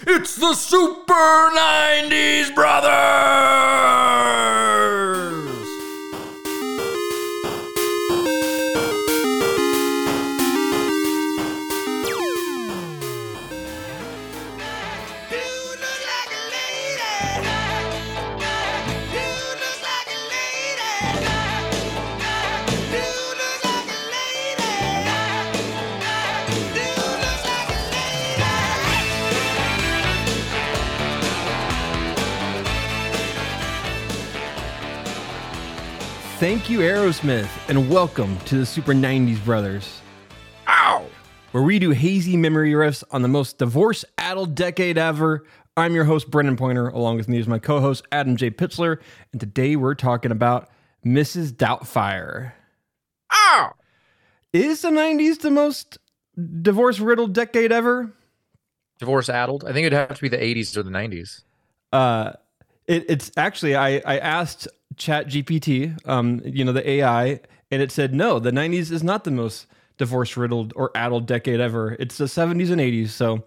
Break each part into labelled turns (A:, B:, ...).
A: It's the Super 90s Brothers!
B: Thank you, Aerosmith, and welcome to the Super 90s Brothers.
A: Ow!
B: Where we do hazy memory riffs on the most divorce-addled decade ever. I'm your host, Brendan Pointer. Along with me is my co-host, Adam J. Pitzler. And today we're talking about Mrs. Doubtfire.
A: Ow!
B: Is the 90s the most divorce-riddled decade ever?
A: Divorce-addled? I think it'd have to be the 80s or the 90s.
B: It's actually, I asked ChatGPT, the AI, and it said, no, the 90s is not the most divorce-riddled or addled decade ever. It's the 70s and 80s. So,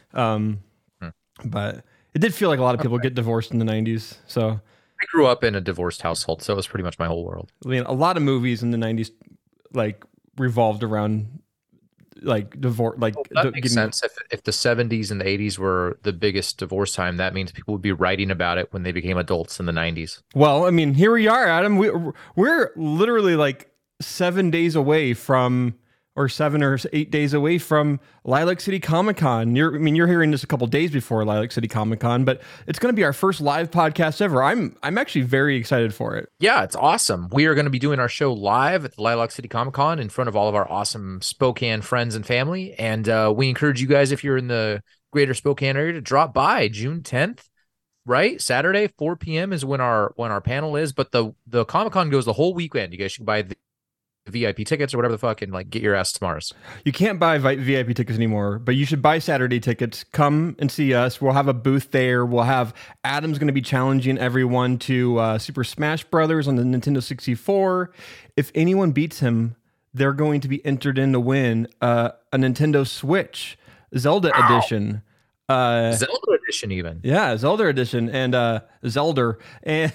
B: but it did feel like a lot of people get divorced in the 90s. So
A: I grew up in a divorced household, so it was pretty much my whole world.
B: I mean, a lot of movies in the 90s like revolved around like divorce. Like
A: that makes sense. If the 70s and the 80s were the biggest divorce time, that means people would be writing about it when they became adults in the 90s.
B: Well, I mean, here we are, Adam. We're literally like 7 days away from, or 7 or 8 days away from Lilac City Comic Con. You're hearing this a couple days before Lilac City Comic Con, but it's going to be our first live podcast ever. I'm actually very excited for it.
A: Yeah, it's awesome. We are going to be doing our show live at the Lilac City Comic Con in front of all of our awesome Spokane friends and family. And we encourage you guys, if you're in the greater Spokane area, to drop by June 10th. Right, Saturday, 4 p.m. is when our panel is. But the Comic Con goes the whole weekend. You guys should buy the VIP tickets or whatever the fuck and like get your ass to Mars.
B: You can't buy VIP tickets anymore, but you should buy Saturday tickets. Come and see us. We'll have a booth there. We'll have Adam's going to be challenging everyone to Super Smash Brothers on the Nintendo 64. If anyone beats him, they're going to be entered in to win a Nintendo Switch Zelda edition.
A: Zelda edition, even.
B: Yeah, Zelda edition and Zelda and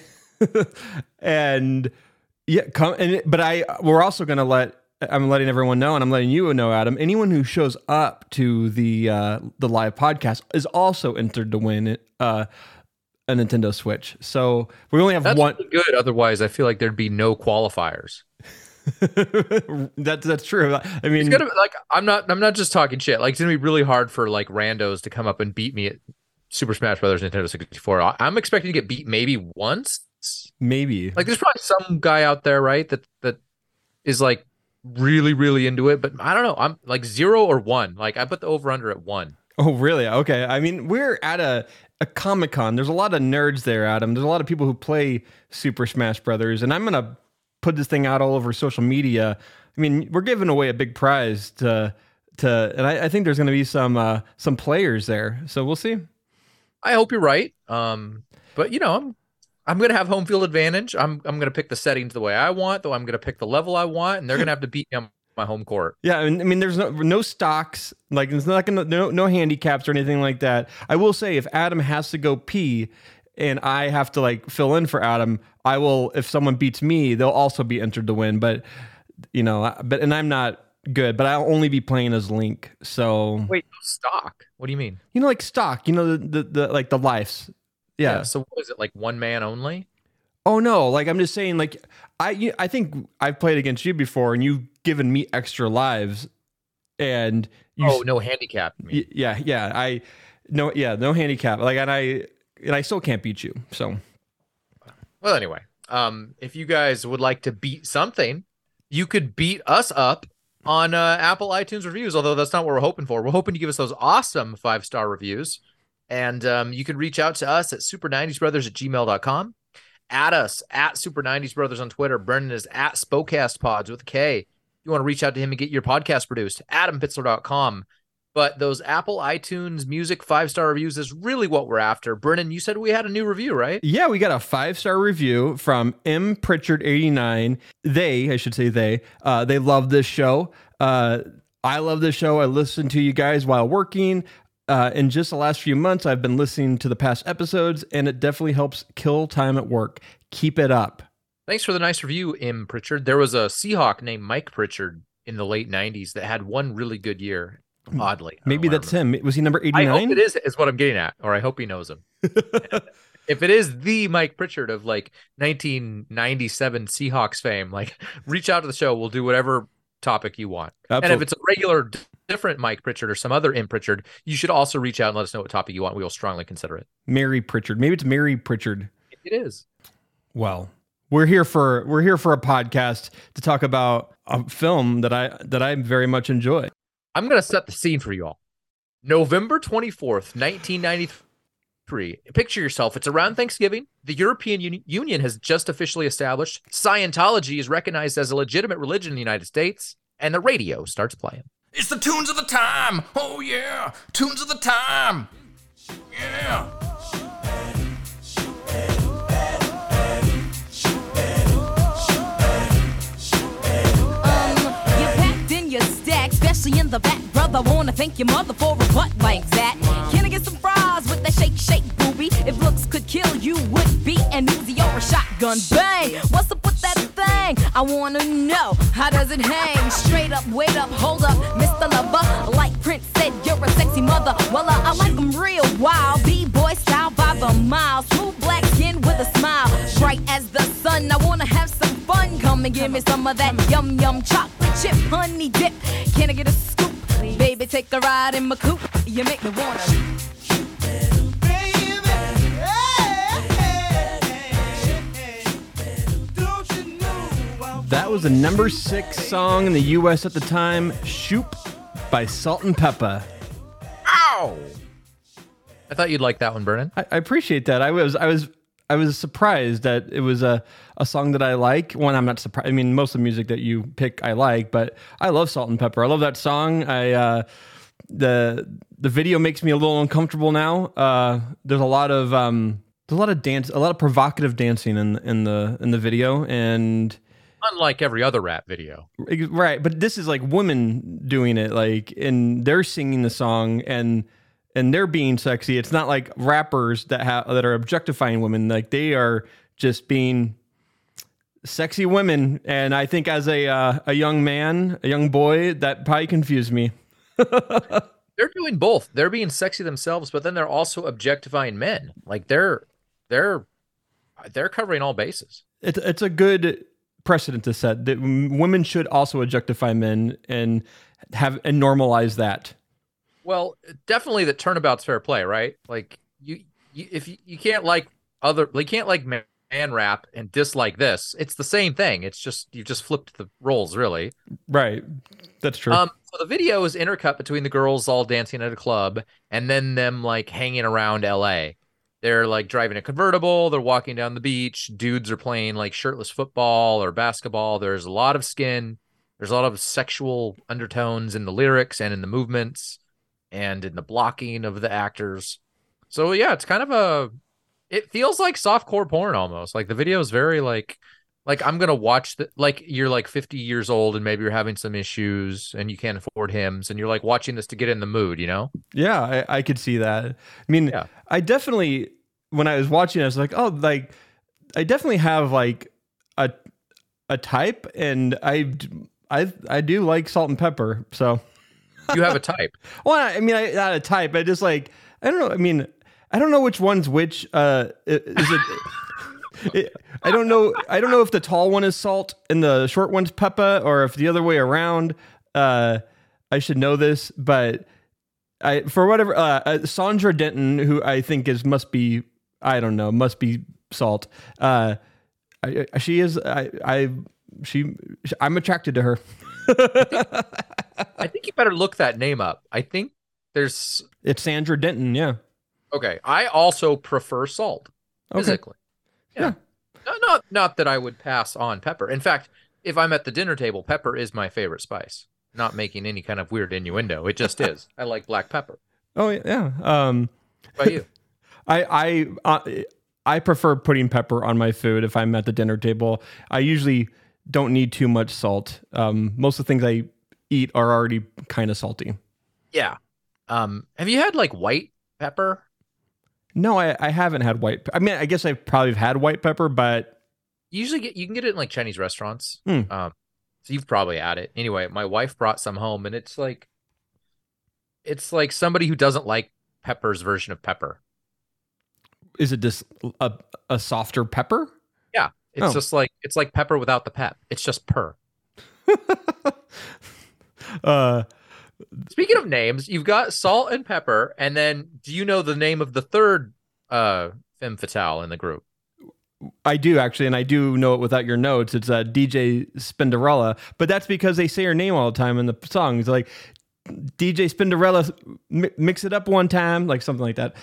B: and. Yeah, we're also going to I'm letting everyone know, and I'm letting you know, Adam, anyone who shows up to the live podcast is also entered to win a Nintendo Switch. So we only have one.
A: That's really good. Otherwise, I feel like there'd be no qualifiers.
B: That's true. I mean,
A: it's gonna, like, I'm not just talking shit. Like, it's gonna be really hard for like randos to come up and beat me at Super Smash Brothers Nintendo 64. I'm expecting to get beat maybe once.
B: Maybe.
A: Like, there's probably some guy out there, right, that is like really, really into it, but I don't know. I'm like 0 or 1. Like, I put the over under at 1.
B: Oh, really? Okay. I mean, we're at a Comic Con. There's a lot of nerds there, Adam. There's a lot of people who play Super Smash Brothers, and I'm gonna put this thing out all over social media. I mean, we're giving away a big prize and I think there's gonna be some players there. So we'll see.
A: I hope you're right. But I'm going to have home field advantage. I'm going to pick the settings the way I want, though I'm going to pick the level I want, and they're going to have to beat me on my home court.
B: Yeah, I mean, there's no stocks, like there's not no handicaps or anything like that. I will say, if Adam has to go pee and I have to like fill in for Adam, I will. If someone beats me, they'll also be entered to win. But and I'm not good, but I'll only be playing as Link. So
A: wait, stock? What do you mean?
B: Like stock? The like the lives. Yeah.
A: So what is it, like one man only?
B: Oh no, like I'm just saying, like I think I've played against you before, and you've given me extra lives, and
A: no handicap.
B: No handicap. Like and I still can't beat you. So,
A: well, anyway, if you guys would like to beat something, you could beat us up on Apple iTunes reviews. Although that's not what we're hoping for. We're hoping to give us those awesome 5-star reviews. And you can reach out to us at super90sbrothers@gmail.com. Add us at Super 90s Brothers on Twitter. Brendan is at SpokcastPods with a K. If you want to reach out to him and get your podcast produced, AdamPitzler.com. But those Apple iTunes music 5-star reviews is really what we're after. Brennan, you said we had a new review, right?
B: Yeah, we got a 5-star review from M. Pritchard89. They love this show. I love this show. I listen to you guys while working. in just the last few months, I've been listening to the past episodes, and it definitely helps kill time at work. Keep it up.
A: Thanks for the nice review, M. Pritchard. There was a Seahawk named Mike Pritchard in the late 90s that had one really good year, oddly.
B: Maybe that's him. Was he number 89?
A: I hope it is what I'm getting at, or I hope he knows him. If it is the Mike Pritchard of like 1997 Seahawks fame, like reach out to the show. We'll do whatever topic you want. Absolutely. And if it's a regular different Mike Pritchard or some other M. Pritchard, you should also reach out and let us know what topic you want. We will strongly consider it.
B: Mary Pritchard. Maybe it's Mary Pritchard.
A: It is.
B: Well, we're here for a podcast to talk about a film that I very much enjoy.
A: I'm going to set the scene for you all. November 24th, 1993. Picture yourself. It's around Thanksgiving. The European Union has just officially established Scientology is recognized as a legitimate religion in the United States, and the radio starts playing.
C: It's the tunes of the time. Oh, yeah. Tunes of the time. Yeah.
D: Especially in the back, brother, wanna thank your mother for a butt like that. Can I get some fries with that shake, shake, booby? If looks could kill, you would be an Uzi or a shotgun. Bang! What's up with that thing? I wanna know, how does it hang? Straight up, wait up, hold up, Mr. Lover. Like Prince said, you're a sexy mother. Well, I like them real wild, B-boy style by the mile. Smooth black skin with a smile, bright as the sun. I wanna have some fun. Come and give me some of that yum yum chocolate chip honey dip. Can I get a scoop? Baby, take a ride in my coupe. You make me wanna.
B: That was the number 6 song in the U.S. at the time, "Shoop" by Salt-N-Pepa.
A: Ow! I thought you'd like that one, Vernon.
B: I appreciate that. I was surprised that it was a song that I like. One, I'm not surprised. I mean, most of the music that you pick I like, but I love Salt-N-Pepa. I love that song. The video makes me a little uncomfortable now. There's a lot of dance, a lot of provocative dancing in the video, and
A: unlike every other rap video,
B: right? But this is like women doing it, like, and they're singing the song and they're being sexy. It's not like rappers that are objectifying women. Like, they are just being sexy women. And I think as a young man, a young boy, that probably confused me.
A: They're doing both. They're being sexy themselves, but then they're also objectifying men. Like, they're covering all bases.
B: It's a good precedent to set that women should also objectify men and normalize that.
A: Well, definitely the turnabout's fair play, right? Like, you can't like man rap and dislike this. It's the same thing. It's just you've just flipped the roles, really.
B: Right. That's true.
A: So the video is intercut between the girls all dancing at a club and then them like hanging around LA. They're like driving a convertible, they're walking down the beach, dudes are playing like shirtless football or basketball. There's a lot of skin, there's a lot of sexual undertones in the lyrics and in the movements and in the blocking of the actors. So yeah, it's kind of it feels like softcore porn almost. Like, the video is very like I'm gonna watch like you're like 50 years old and maybe you're having some issues and you can't afford hymns and you're like watching this to get in the mood, you know?
B: Yeah, I could see that. I mean, yeah. I definitely, when I was watching, I was like, oh, like, I definitely have like a type, and I do like Salt-N-Pepa. So
A: you have a type.
B: Well, I mean, not a type. I just like, I don't know. I mean, I don't know which one's which. Is it? I don't know. I don't know if the tall one is Salt and the short one's Peppa, or if the other way around. I should know this, but for whatever, Sandra Denton, who I think must be Salt. She is. I'm attracted to her.
A: I think you better look that name up. I think it's
B: Sandra Denton. Yeah.
A: Okay. I also prefer Salt physically. Yeah. Not that I would pass on pepper. In fact, if I'm at the dinner table, pepper is my favorite spice. Not making any kind of weird innuendo. It just is. I like black pepper.
B: Oh yeah.
A: What about you?
B: I prefer putting pepper on my food if I'm at the dinner table. I usually don't need too much salt. Most of the things I eat are already kind of salty.
A: Yeah. Have you had like white pepper?
B: No, I haven't had I mean, I guess I've probably had white pepper, but
A: You can get it in like Chinese restaurants.
B: Hmm.
A: So you've probably had it. Anyway, my wife brought some home, and it's like somebody who doesn't like pepper's version of pepper.
B: is it just a softer pepper?
A: Yeah, it's
B: Oh.
A: just like pepper without the pep. It's just purr.
B: Uh,
A: Speaking of names, you've got salt and pepper, and then do you know the name of the third femme fatale in the group?
B: I do actually, and I do know it without your notes. It's DJ Spinderella, but that's because they say her name all the time in the song. It's like DJ Spinderella, mix it up one time, like something like that.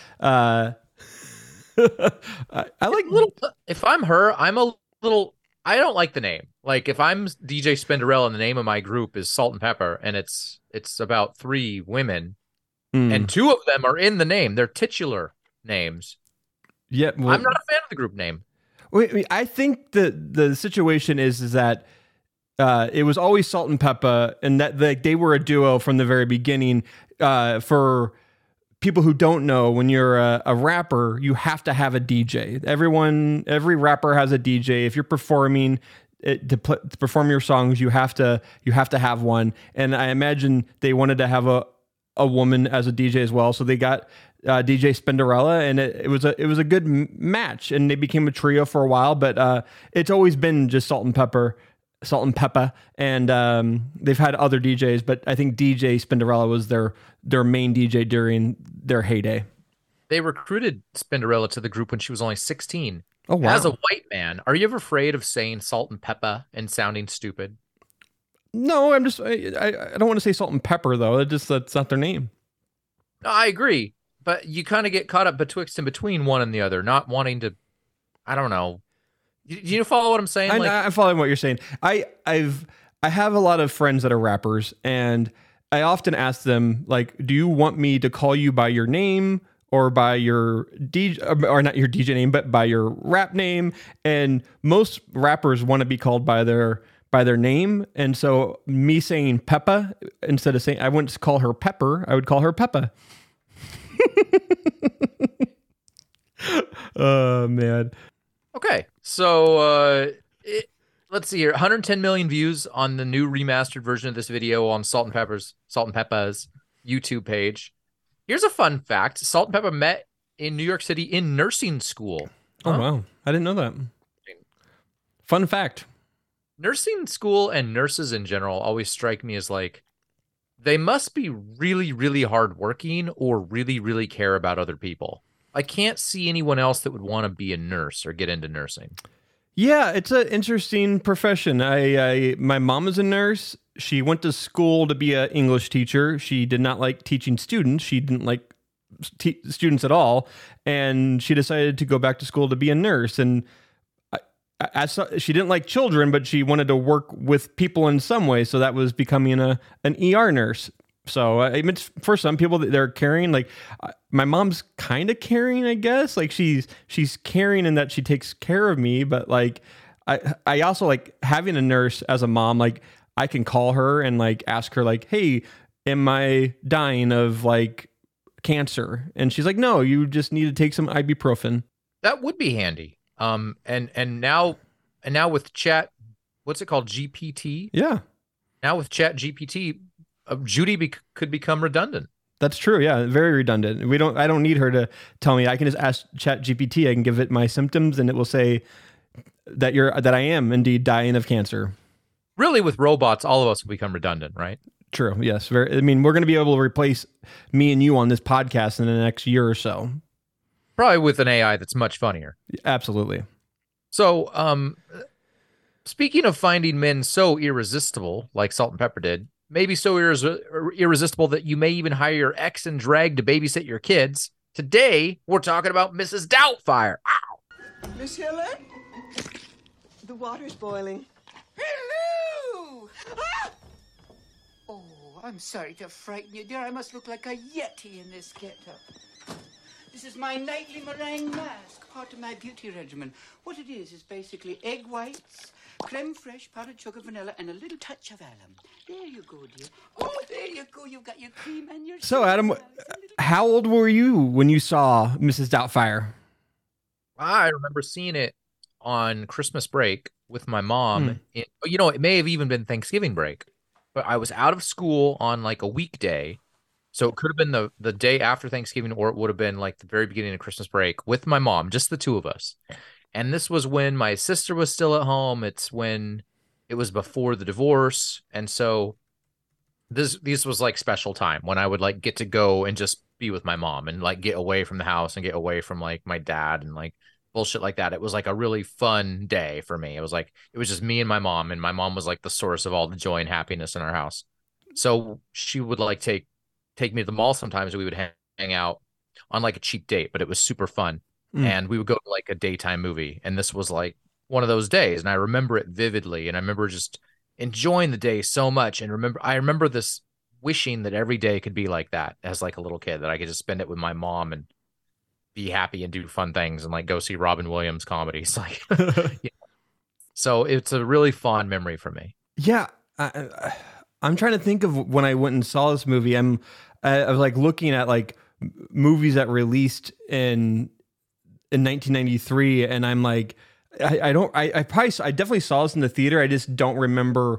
B: I like
A: little. If I'm her, I'm a little. I don't like the name. Like if I'm DJ Spinderella and the name of my group is Salt and Pepper, and it's about 3 women, and 2 of them are in the name. They're titular names.
B: Yeah, well,
A: I'm not a fan of the group name.
B: Wait, I think the situation is that it was always Salt and Peppa, and that they were a duo from the very beginning. For people who don't know, when you're a rapper, you have to have a DJ. Every rapper has a DJ. If you're performing to perform your songs, you have to have one. And I imagine they wanted to have a woman as a DJ as well, so they got DJ Spinderella, and it was a good match, and they became a trio for a while. But it's always been just Salt and Peppa, and they've had other DJs, but I think DJ Spinderella was their main DJ during their heyday.
A: They recruited Spinderella to the group when she was only 16.
B: Oh wow!
A: As a white man, are you ever afraid of saying Salt and Peppa and sounding stupid?
B: No, I don't want to say Salt and Pepper though. That's not their name.
A: No, I agree, but you kind of get caught up betwixt and between one and the other, not wanting to. I don't know. Do you follow what I'm saying?
B: I'm following what you're saying. I have a lot of friends that are rappers, and I often ask them, like, do you want me to call you by your name or by your DJ, or not your DJ name, but by your rap name? And most rappers want to be called by their name. And so me saying Peppa, instead of saying, I wouldn't call her Pepper, I would call her Peppa. Oh man.
A: Okay, so let's see here. 110 million views on the new remastered version of this video on Salt and Peppa's YouTube page. Here's a fun fact: Salt and Peppa met in New York City in nursing school.
B: Oh wow, I didn't know that. Fun fact:
A: nursing school and nurses in general always strike me as like they must be really, really hardworking or really, really care about other people. I can't see anyone else that would want to be a nurse or get into nursing.
B: Yeah, it's an interesting profession. My mom is a nurse. She went to school to be an English teacher. She did not like teaching students. She didn't like students at all. And she decided to go back to school to be a nurse. And she didn't like children, but she wanted to work with people in some way. So that was becoming an ER nurse. So I mean, for some people, they're caring. Like my mom's kind of caring, I guess. Like she's caring in that she takes care of me. But like I also like having a nurse as a mom. Like I can call her and like ask her like, hey, am I dying of like cancer? And she's like, no, you just need to take some ibuprofen.
A: That would be handy. And now with Chat, what's it called? GPT.
B: Yeah.
A: Now with Chat GPT. Judy could become redundant.
B: That's true. Yeah, very redundant. I don't need her to tell me. I can just ask Chat GPT. I can give it my symptoms, and it will say that I am indeed dying of cancer.
A: Really, with robots, all of us will become redundant, right?
B: True. Yes. We're going to be able to replace me and you on this podcast in the next year or so.
A: Probably with an AI that's much funnier.
B: Absolutely.
A: So, speaking of finding men so irresistible, like Salt and Pepper did. Maybe so irresistible that you may even hire your ex and drag to babysit your kids. Today, we're talking about Mrs. Doubtfire. Ow!
E: Miss Helen? The water's boiling.
F: Hello! Ah! Oh, I'm sorry to frighten you, dear. I must look like a yeti in this getup. This is my nightly meringue mask, part of my beauty regimen. What it is basically egg whites, creme fraiche, powdered sugar, vanilla, and a little touch of alum. There you go, dear. Oh, there you go. You've got your cream and your...
B: So, Adam, how old were you when you saw Mrs. Doubtfire?
A: I remember seeing it on Christmas break with my mom. It may have even been Thanksgiving break, but I was out of school on like a weekday. So it could have been the day after Thanksgiving, or it would have been like the very beginning of Christmas break with my mom, just the two of us. And this was when my sister was still at home. It's when it was before the divorce. And so this was like special time when I would like get to go and just be with my mom and like get away from the house and get away from like my dad and like bullshit like that. It was like a really fun day for me. It was just me and my mom was like the source of all the joy and happiness in our house. So she would like take me to the mall sometimes. We would hang out on like a cheap date, but it was super fun. And we would go to like a daytime movie. And this was like one of those days. And I remember it vividly. And I remember just enjoying the day so much. And I remember this wishing that every day could be like that as like a little kid, that I could just spend it with my mom and be happy and do fun things and like go see Robin Williams comedies. Like, So it's a really fond memory for me.
B: Yeah. I'm trying to think of when I went and saw this movie. I was like looking at like movies that released in 1993, and I'm like, I definitely saw this in the theater. I just don't remember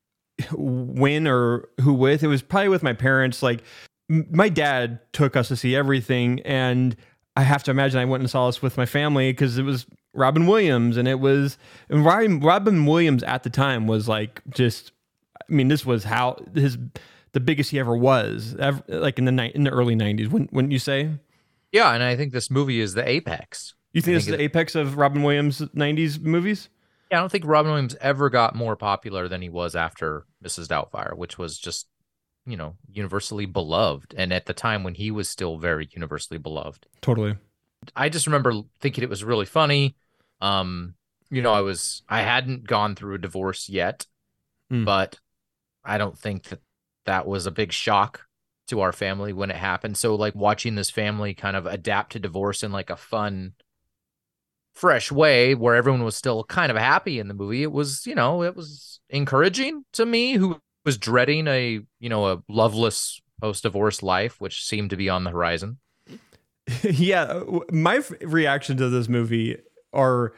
B: when or who with. It was probably with my parents. Like my dad took us to see everything, and I have to imagine I went and saw this with my family because it was Robin Williams, and Robin Williams at the time was like just. I mean, this was the biggest he ever was, like in the early 90s, wouldn't you say?
A: Yeah, and I think this movie is the apex.
B: You think this is the apex of Robin Williams' 90s movies?
A: Yeah, I don't think Robin Williams ever got more popular than he was after Mrs. Doubtfire, which was just, universally beloved. And at the time when he was still very universally beloved.
B: Totally.
A: I just remember thinking it was really funny. I hadn't gone through a divorce yet, but I don't think that was a big shock to our family when it happened. So like watching this family kind of adapt to divorce in like a fun, fresh way where everyone was still kind of happy in the movie. It was, it was encouraging to me, who was dreading a loveless post-divorce life, which seemed to be on the horizon.
B: Yeah. My reaction to this movie are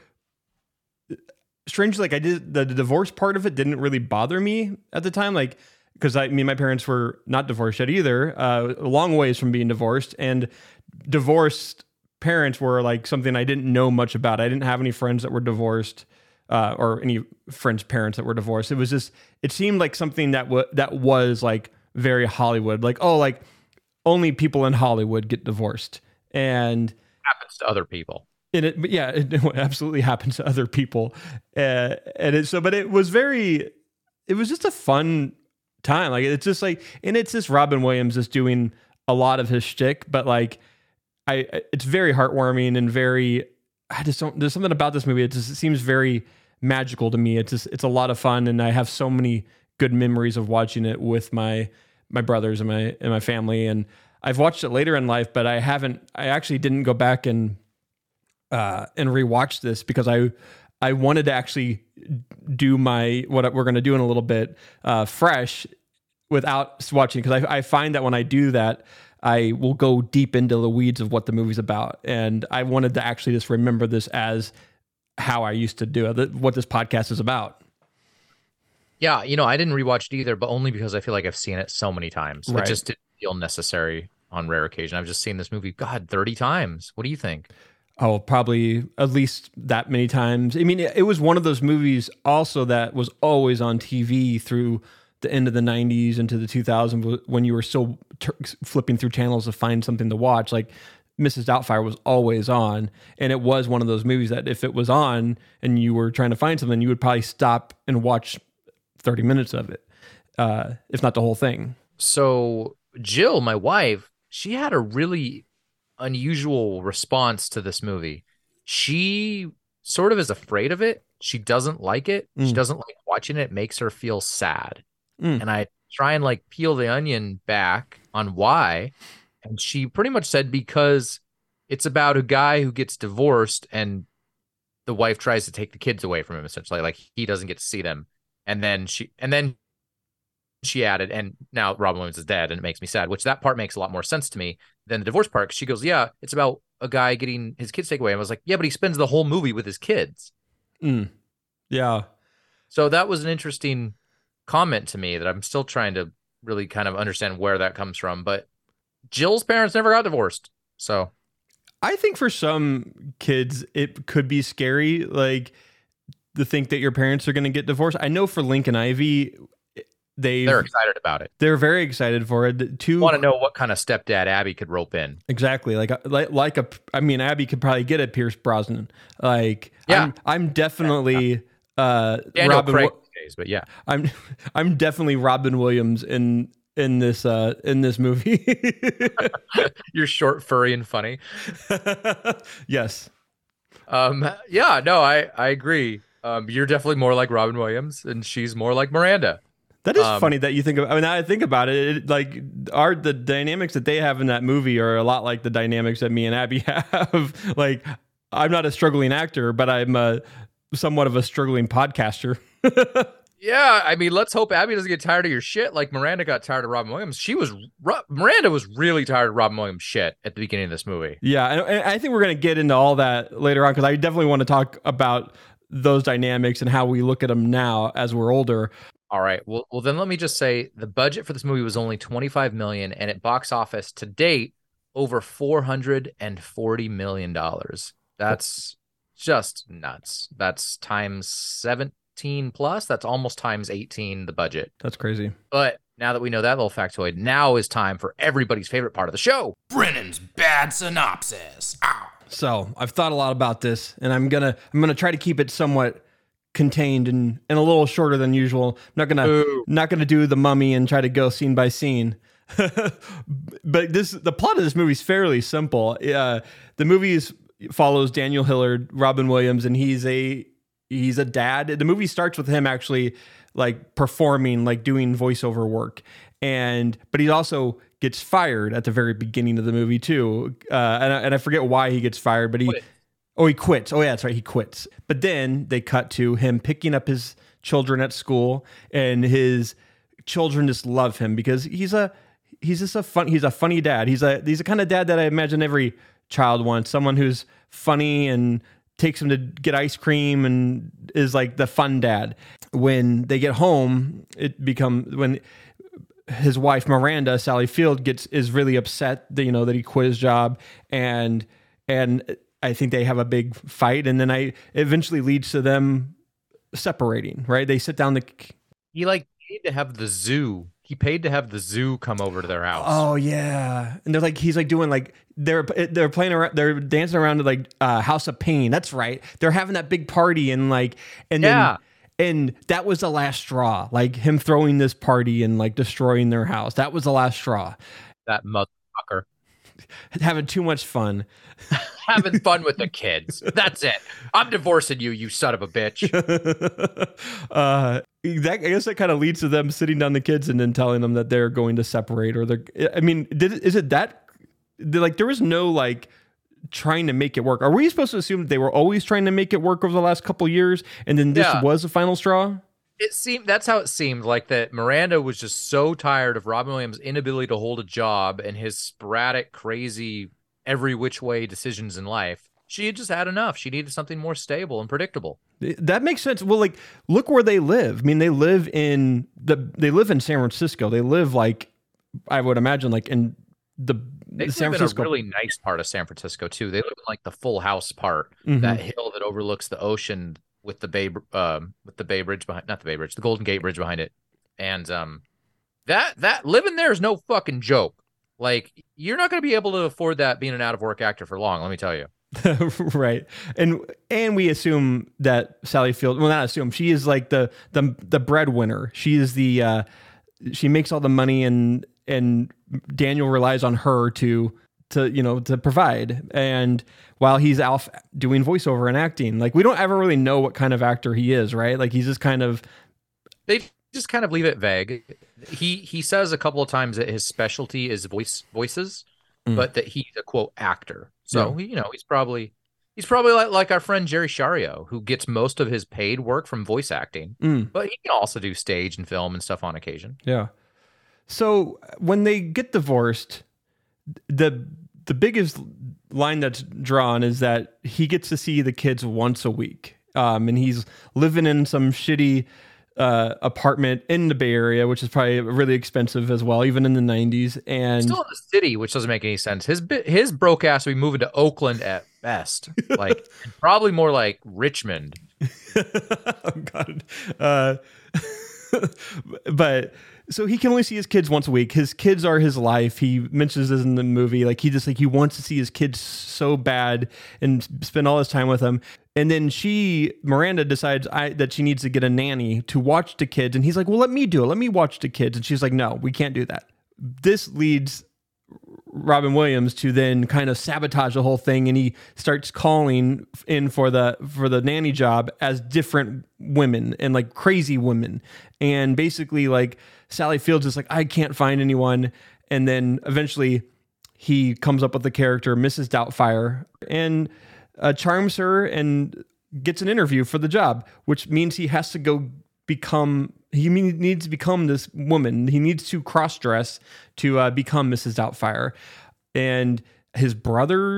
B: strangely, like the divorce part of it didn't really bother me at the time. Like, because my parents were not divorced yet either, a long ways from being divorced, and divorced parents were like something I didn't know much about. I didn't have any friends that were divorced, or any friends' parents that were divorced. It was just, it seemed like something that was like very Hollywood, like, oh, like only people in Hollywood get divorced, and
A: happens to other people.
B: It absolutely happens to other people, but it was just a fun time. Like it's just like, and it's just Robin Williams just doing a lot of his shtick, but like it's very heartwarming and there's something about this movie. It seems very magical to me. It's a lot of fun, and I have so many good memories of watching it with my brothers and my family. And I've watched it later in life, but I actually didn't go back and rewatch this because I wanted to actually do what we're going to do in a little bit fresh without watching, because I find that when I do that, I will go deep into the weeds of what the movie's about. And I wanted to actually just remember this as how I used to do it, what this podcast is about.
A: Yeah, I didn't rewatch it either, but only because I feel like I've seen it so many times.
B: Right.
A: It just didn't feel necessary on rare occasion. I've just seen this movie, 30 times. What do you think?
B: Oh, probably at least that many times. I mean, it was one of those movies also that was always on TV through the end of the 90s into the 2000s, when you were still flipping through channels to find something to watch. Like Mrs. Doubtfire was always on, and it was one of those movies that if it was on and you were trying to find something, you would probably stop and watch 30 minutes of it, if not the whole thing.
A: So Jill, my wife, she had a really unusual response to this movie. She sort of is afraid of it. She doesn't like it. She doesn't like watching it. It makes her feel sad. And I try and like peel the onion back on why. And she pretty much said because It's about a guy who gets divorced and the wife tries to take the kids away from him, essentially. Like he doesn't get to see them. And then she added, and now Robin Williams is dead, and it makes me sad, which that part makes a lot more sense to me than the divorce part. She goes, yeah, it's about a guy getting his kids taken away. And I was like, yeah, but he spends the whole movie with his kids.
B: Yeah.
A: So that was an interesting comment to me that I'm still trying to really kind of understand where that comes from. But Jill's parents never got divorced. So
B: I think for some kids, it could be scary, like to think that your parents are going to get divorced. I know for Link and Ivy, they're
A: excited about it.
B: They're very excited for it.
A: Want to know what kind of stepdad Abby could rope in.
B: Exactly. Abby could probably get a Pierce Brosnan. Like,
A: yeah,
B: I'm definitely
A: Daniel Craig days, but yeah,
B: I'm definitely Robin Williams in this movie.
A: You're short, furry, and funny.
B: Yes.
A: Yeah, no, I agree. You're definitely more like Robin Williams, and she's more like Miranda.
B: That is funny that you think of. I mean, I think about it. The dynamics that they have in that movie are a lot like the dynamics that me and Abby have. Like, I'm not a struggling actor, but I'm somewhat of a struggling podcaster.
A: Yeah, I mean, let's hope Abby doesn't get tired of your shit like Miranda got tired of Robin Williams. Miranda was really tired of Robin Williams' shit at the beginning of this movie.
B: Yeah, and I think we're going to get into all that later on because I definitely want to talk about those dynamics and how we look at them now as we're older.
A: All right. Well, then let me just say the budget for this movie was only $25 million, and at box office to date over $440 million. That's just nuts. That's times 17 plus. That's almost times 18 the budget.
B: That's crazy.
A: But now that we know that little factoid, now is time for everybody's favorite part of the show.
C: Brennan's bad synopsis. Ow.
B: So I've thought a lot about this, and I'm gonna try to keep it somewhat contained and a little shorter than usual. I'm not gonna do the Mummy and try to go scene by scene. But the plot of this movie is fairly simple. The movie follows Daniel Hillard, Robin Williams, and he's a dad. The movie starts with him actually like performing, like doing voiceover work, but he also gets fired at the very beginning of the movie too. And I forget why he gets fired, but he quits. Oh yeah, that's right, he quits. But then they cut to him picking up his children at school, and his children just love him because he's a funny dad. He's the kind of dad that I imagine every child wants, someone who's funny and takes him to get ice cream and is like the fun dad. When they get home, when his wife Miranda, Sally Field, is really upset that he quit his job, and I think they have a big fight, and then it eventually leads to them separating. Right? They sit down.
A: He paid to have the zoo. He paid to have the zoo come over to their house.
B: Oh yeah, and he's doing they're playing around, they're dancing around to House of Pain. That's right. They're having that big party and that was the last straw. Like him throwing this party and destroying their house. That was the last straw.
A: That motherfucker.
B: Having too much fun.
A: Having fun with the kids. That's it. I'm divorcing you, you son of a bitch.
B: I guess that kind of leads to them sitting down the kids and then telling them that they're going to separate, or there was no trying to make it work. Are we supposed to assume that they were always trying to make it work over the last couple of years and then this was the final straw?
A: That's how it seemed, like that Miranda was just so tired of Robin Williams' inability to hold a job and his sporadic, crazy, every which way decisions in life. She had just had enough. She needed something more stable and predictable.
B: That makes sense. Well, look where they live. I mean, they live in San Francisco. They live I would imagine in the San Francisco,
A: in a really nice part of San Francisco too. They live in the Full House part, that hill that overlooks the ocean with the Bay Bridge behind, not the Bay Bridge, the Golden Gate Bridge behind it. And that living there is no fucking joke. You're not going to be able to afford that being an out of work actor for long, let me tell you.
B: Right. And we assume that Sally Field, well, not assume, she is the breadwinner. She is she makes all the money, and Daniel relies on her to provide. And while he's out doing voiceover and acting, we don't ever really know what kind of actor he is, right? He's just kind of,
A: they just kind of leave it vague. He says a couple of times that his specialty is voices. but that he's a quote actor. So he's probably like our friend Jerry Shario, who gets most of his paid work from voice acting, but he can also do stage and film and stuff on occasion.
B: Yeah. So when they get divorced, the biggest line that's drawn is that he gets to see the kids once a week. And he's living in some shitty apartment in the Bay Area, which is probably really expensive as well, even in the 90s. And
A: still in the city, which doesn't make any sense. His broke ass would be moving to Oakland at best, like probably more like Richmond.
B: Oh God. But so he can only see his kids once a week. His kids are his life. He mentions this in the movie. Like he wants to see his kids so bad and spend all his time with them. And then Miranda decides that she needs to get a nanny to watch the kids. And he's like, well, let me do it. Let me watch the kids. And she's like, no, we can't do that. This leads Robin Williams to then kind of sabotage the whole thing. And he starts calling in for the nanny job as different women and like crazy women. And basically like Sally Fields is like, I can't find anyone. And then eventually he comes up with the character, Mrs. Doubtfire, and charms her and gets an interview for the job, which means he has to go needs to become this woman. He needs to cross-dress to become Mrs. Doubtfire. And his brother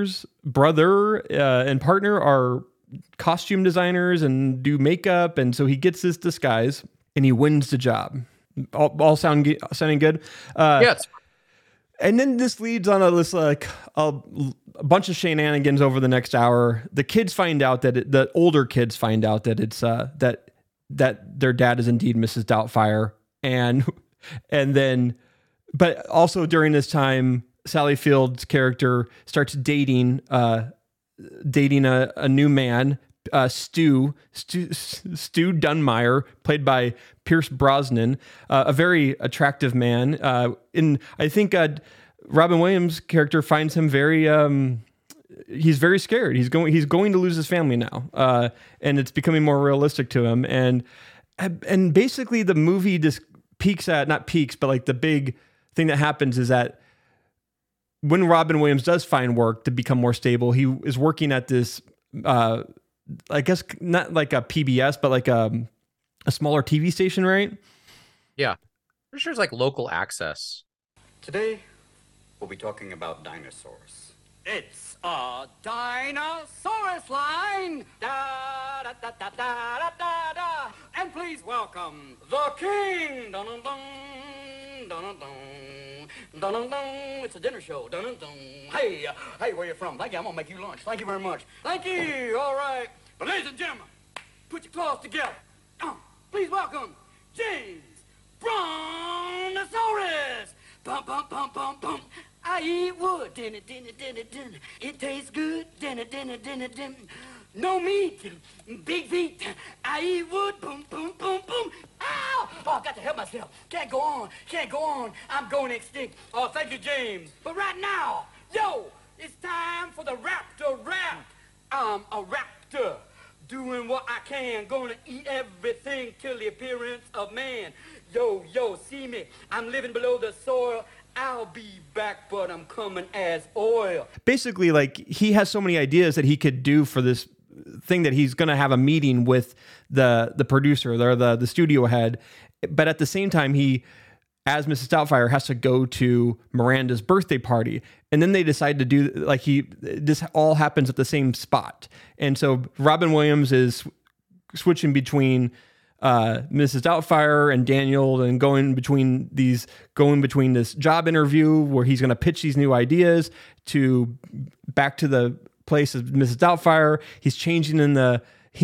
B: and partner are costume designers and do makeup. And so he gets this disguise and he wins the job. All sounding good?
A: Yes.
B: And then this leads on a bunch of shenanigans over the next hour. The kids find out the older kids find out that it's that their dad is indeed Mrs. Doubtfire, and then, but also during this time, Sally Field's character starts dating a new man, Stu Dunmire, played by Pierce Brosnan, a very attractive man. I think Robin Williams' character finds him very. He's very scared. He's going to lose his family now, and it's becoming more realistic to him. And basically, the movie just not peaks, but like the big thing that happens is that when Robin Williams does find work to become more stable, he is working at this. I guess not like a PBS, but like a smaller TV station, right?
A: Yeah. Pretty sure it's like local access.
G: Today, we'll be talking about dinosaurs. It's a Dinosaurus line! Da da da da da da da da! And please welcome the king! Dun dun dun! Dun dun dun! Dun dun dun! It's a dinner show! Dun dun dun! Hey, where you from? Thank you, I'm gonna make you lunch. Thank you very much. Thank you! All right. But ladies and gentlemen, put your claws together. Please welcome James Brontosaurus! Bum, bum, bum, bum, bum. I eat wood, dinner, dinner, dinner, dinner. It tastes good, dinner, dinner, dinner, dinner. No meat, big feet. I eat wood, boom, boom, boom, boom. Ow! Oh, I got to help myself. Can't go on. I'm going extinct. Oh, thank you, James. But right now, it's time for the raptor rap. I'm a raptor, doing what I can. Gonna eat everything till the appearance of man. Yo, see me. I'm living below the soil. I'll be back, but I'm coming as oil.
B: Basically, like, he has so many ideas that he could do for this thing that he's going to have a meeting with the producer or the studio head. But at the same time, he, as Mrs. Doubtfire, has to go to Miranda's birthday party. And then they decide to do, like, this all happens at the same spot. And so Robin Williams is switching between Mrs. Doubtfire and Daniel, and going between this job interview where he's going to pitch these new ideas to back to the place of Mrs. Doubtfire. He's changing in the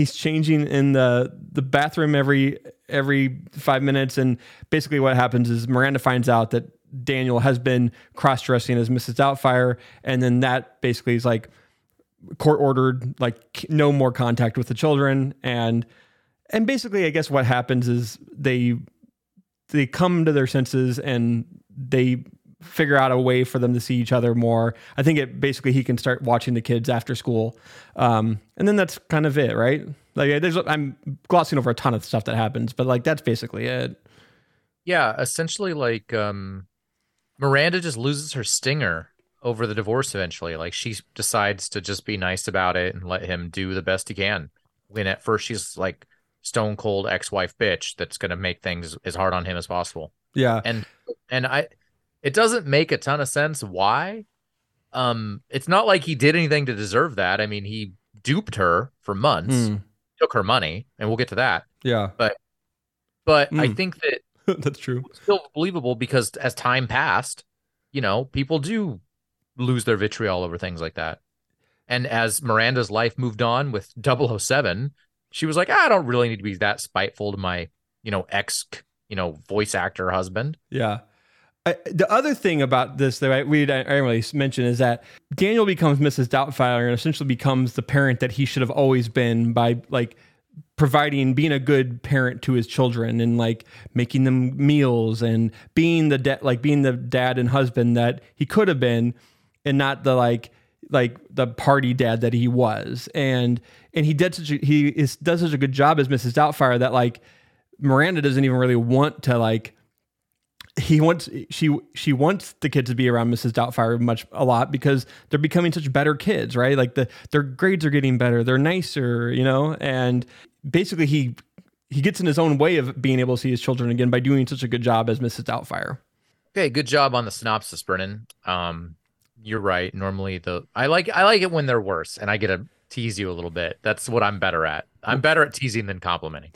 B: bathroom every 5 minutes. And basically what happens is Miranda finds out that Daniel has been cross-dressing as Mrs. Doubtfire. And then that basically is like court ordered, like, no more contact with the children. And basically, I guess what happens is they come to their senses and they figure out a way for them to see each other more. I think he can start watching the kids after school. And then that's kind of it, right? Like, I'm glossing over a ton of stuff that happens, but like, that's basically it.
A: Yeah. Essentially, like, Miranda just loses her stinger over the divorce eventually. Like she decides to just be nice about it and let him do the best he can. When at first she's like stone cold ex-wife bitch that's going to make things as hard on him as possible.
B: Yeah.
A: And it doesn't make a ton of sense why. It's not like he did anything to deserve that. I mean, he duped her for months, took her money, and we'll get to that.
B: Yeah.
A: But I think that
B: that's true.
A: It's still believable because as time passed, you know, people do lose their vitriol over things like that. And as Miranda's life moved on with 007, she was like, I don't really need to be that spiteful to my, you know, ex, you know, voice actor husband.
B: Yeah. The other thing about this that I didn't really mention is that Daniel becomes Mrs. Doubtfire and essentially becomes the parent that he should have always been by like being a good parent to his children and like making them meals and being the dad and husband that he could have been, and not the like the party dad that he was. And he does such a good job as Mrs. Doubtfire that like Miranda doesn't even really want to like. She wants the kids to be around Mrs. Doubtfire a lot because they're becoming such better kids, right? Like their grades are getting better, they're nicer, you know. And basically, he gets in his own way of being able to see his children again by doing such a good job as Mrs. Doubtfire.
A: Okay, good job on the synopsis, Brennan. You're right. Normally, I like it when they're worse, and I get to tease you a little bit. That's what I'm better at. I'm better at teasing than complimenting.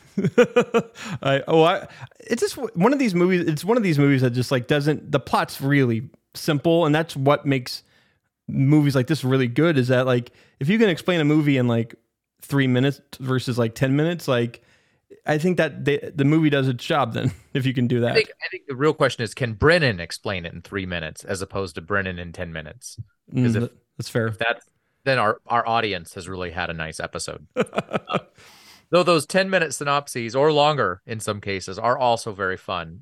B: It's just one of these movies. It's one of these movies that just like doesn't. The plot's really simple, and that's what makes movies like this really good. Is that like if you can explain a movie in like 3 minutes versus like 10 minutes, like I think that the movie does its job. Then if you can do that,
A: I think the real question is, can Brennan explain it in 3 minutes as opposed to Brennan in 10 minutes? Because
B: that's fair.
A: Then our audience has really had a nice episode. Though those 10-minute synopses, or longer in some cases, are also very fun.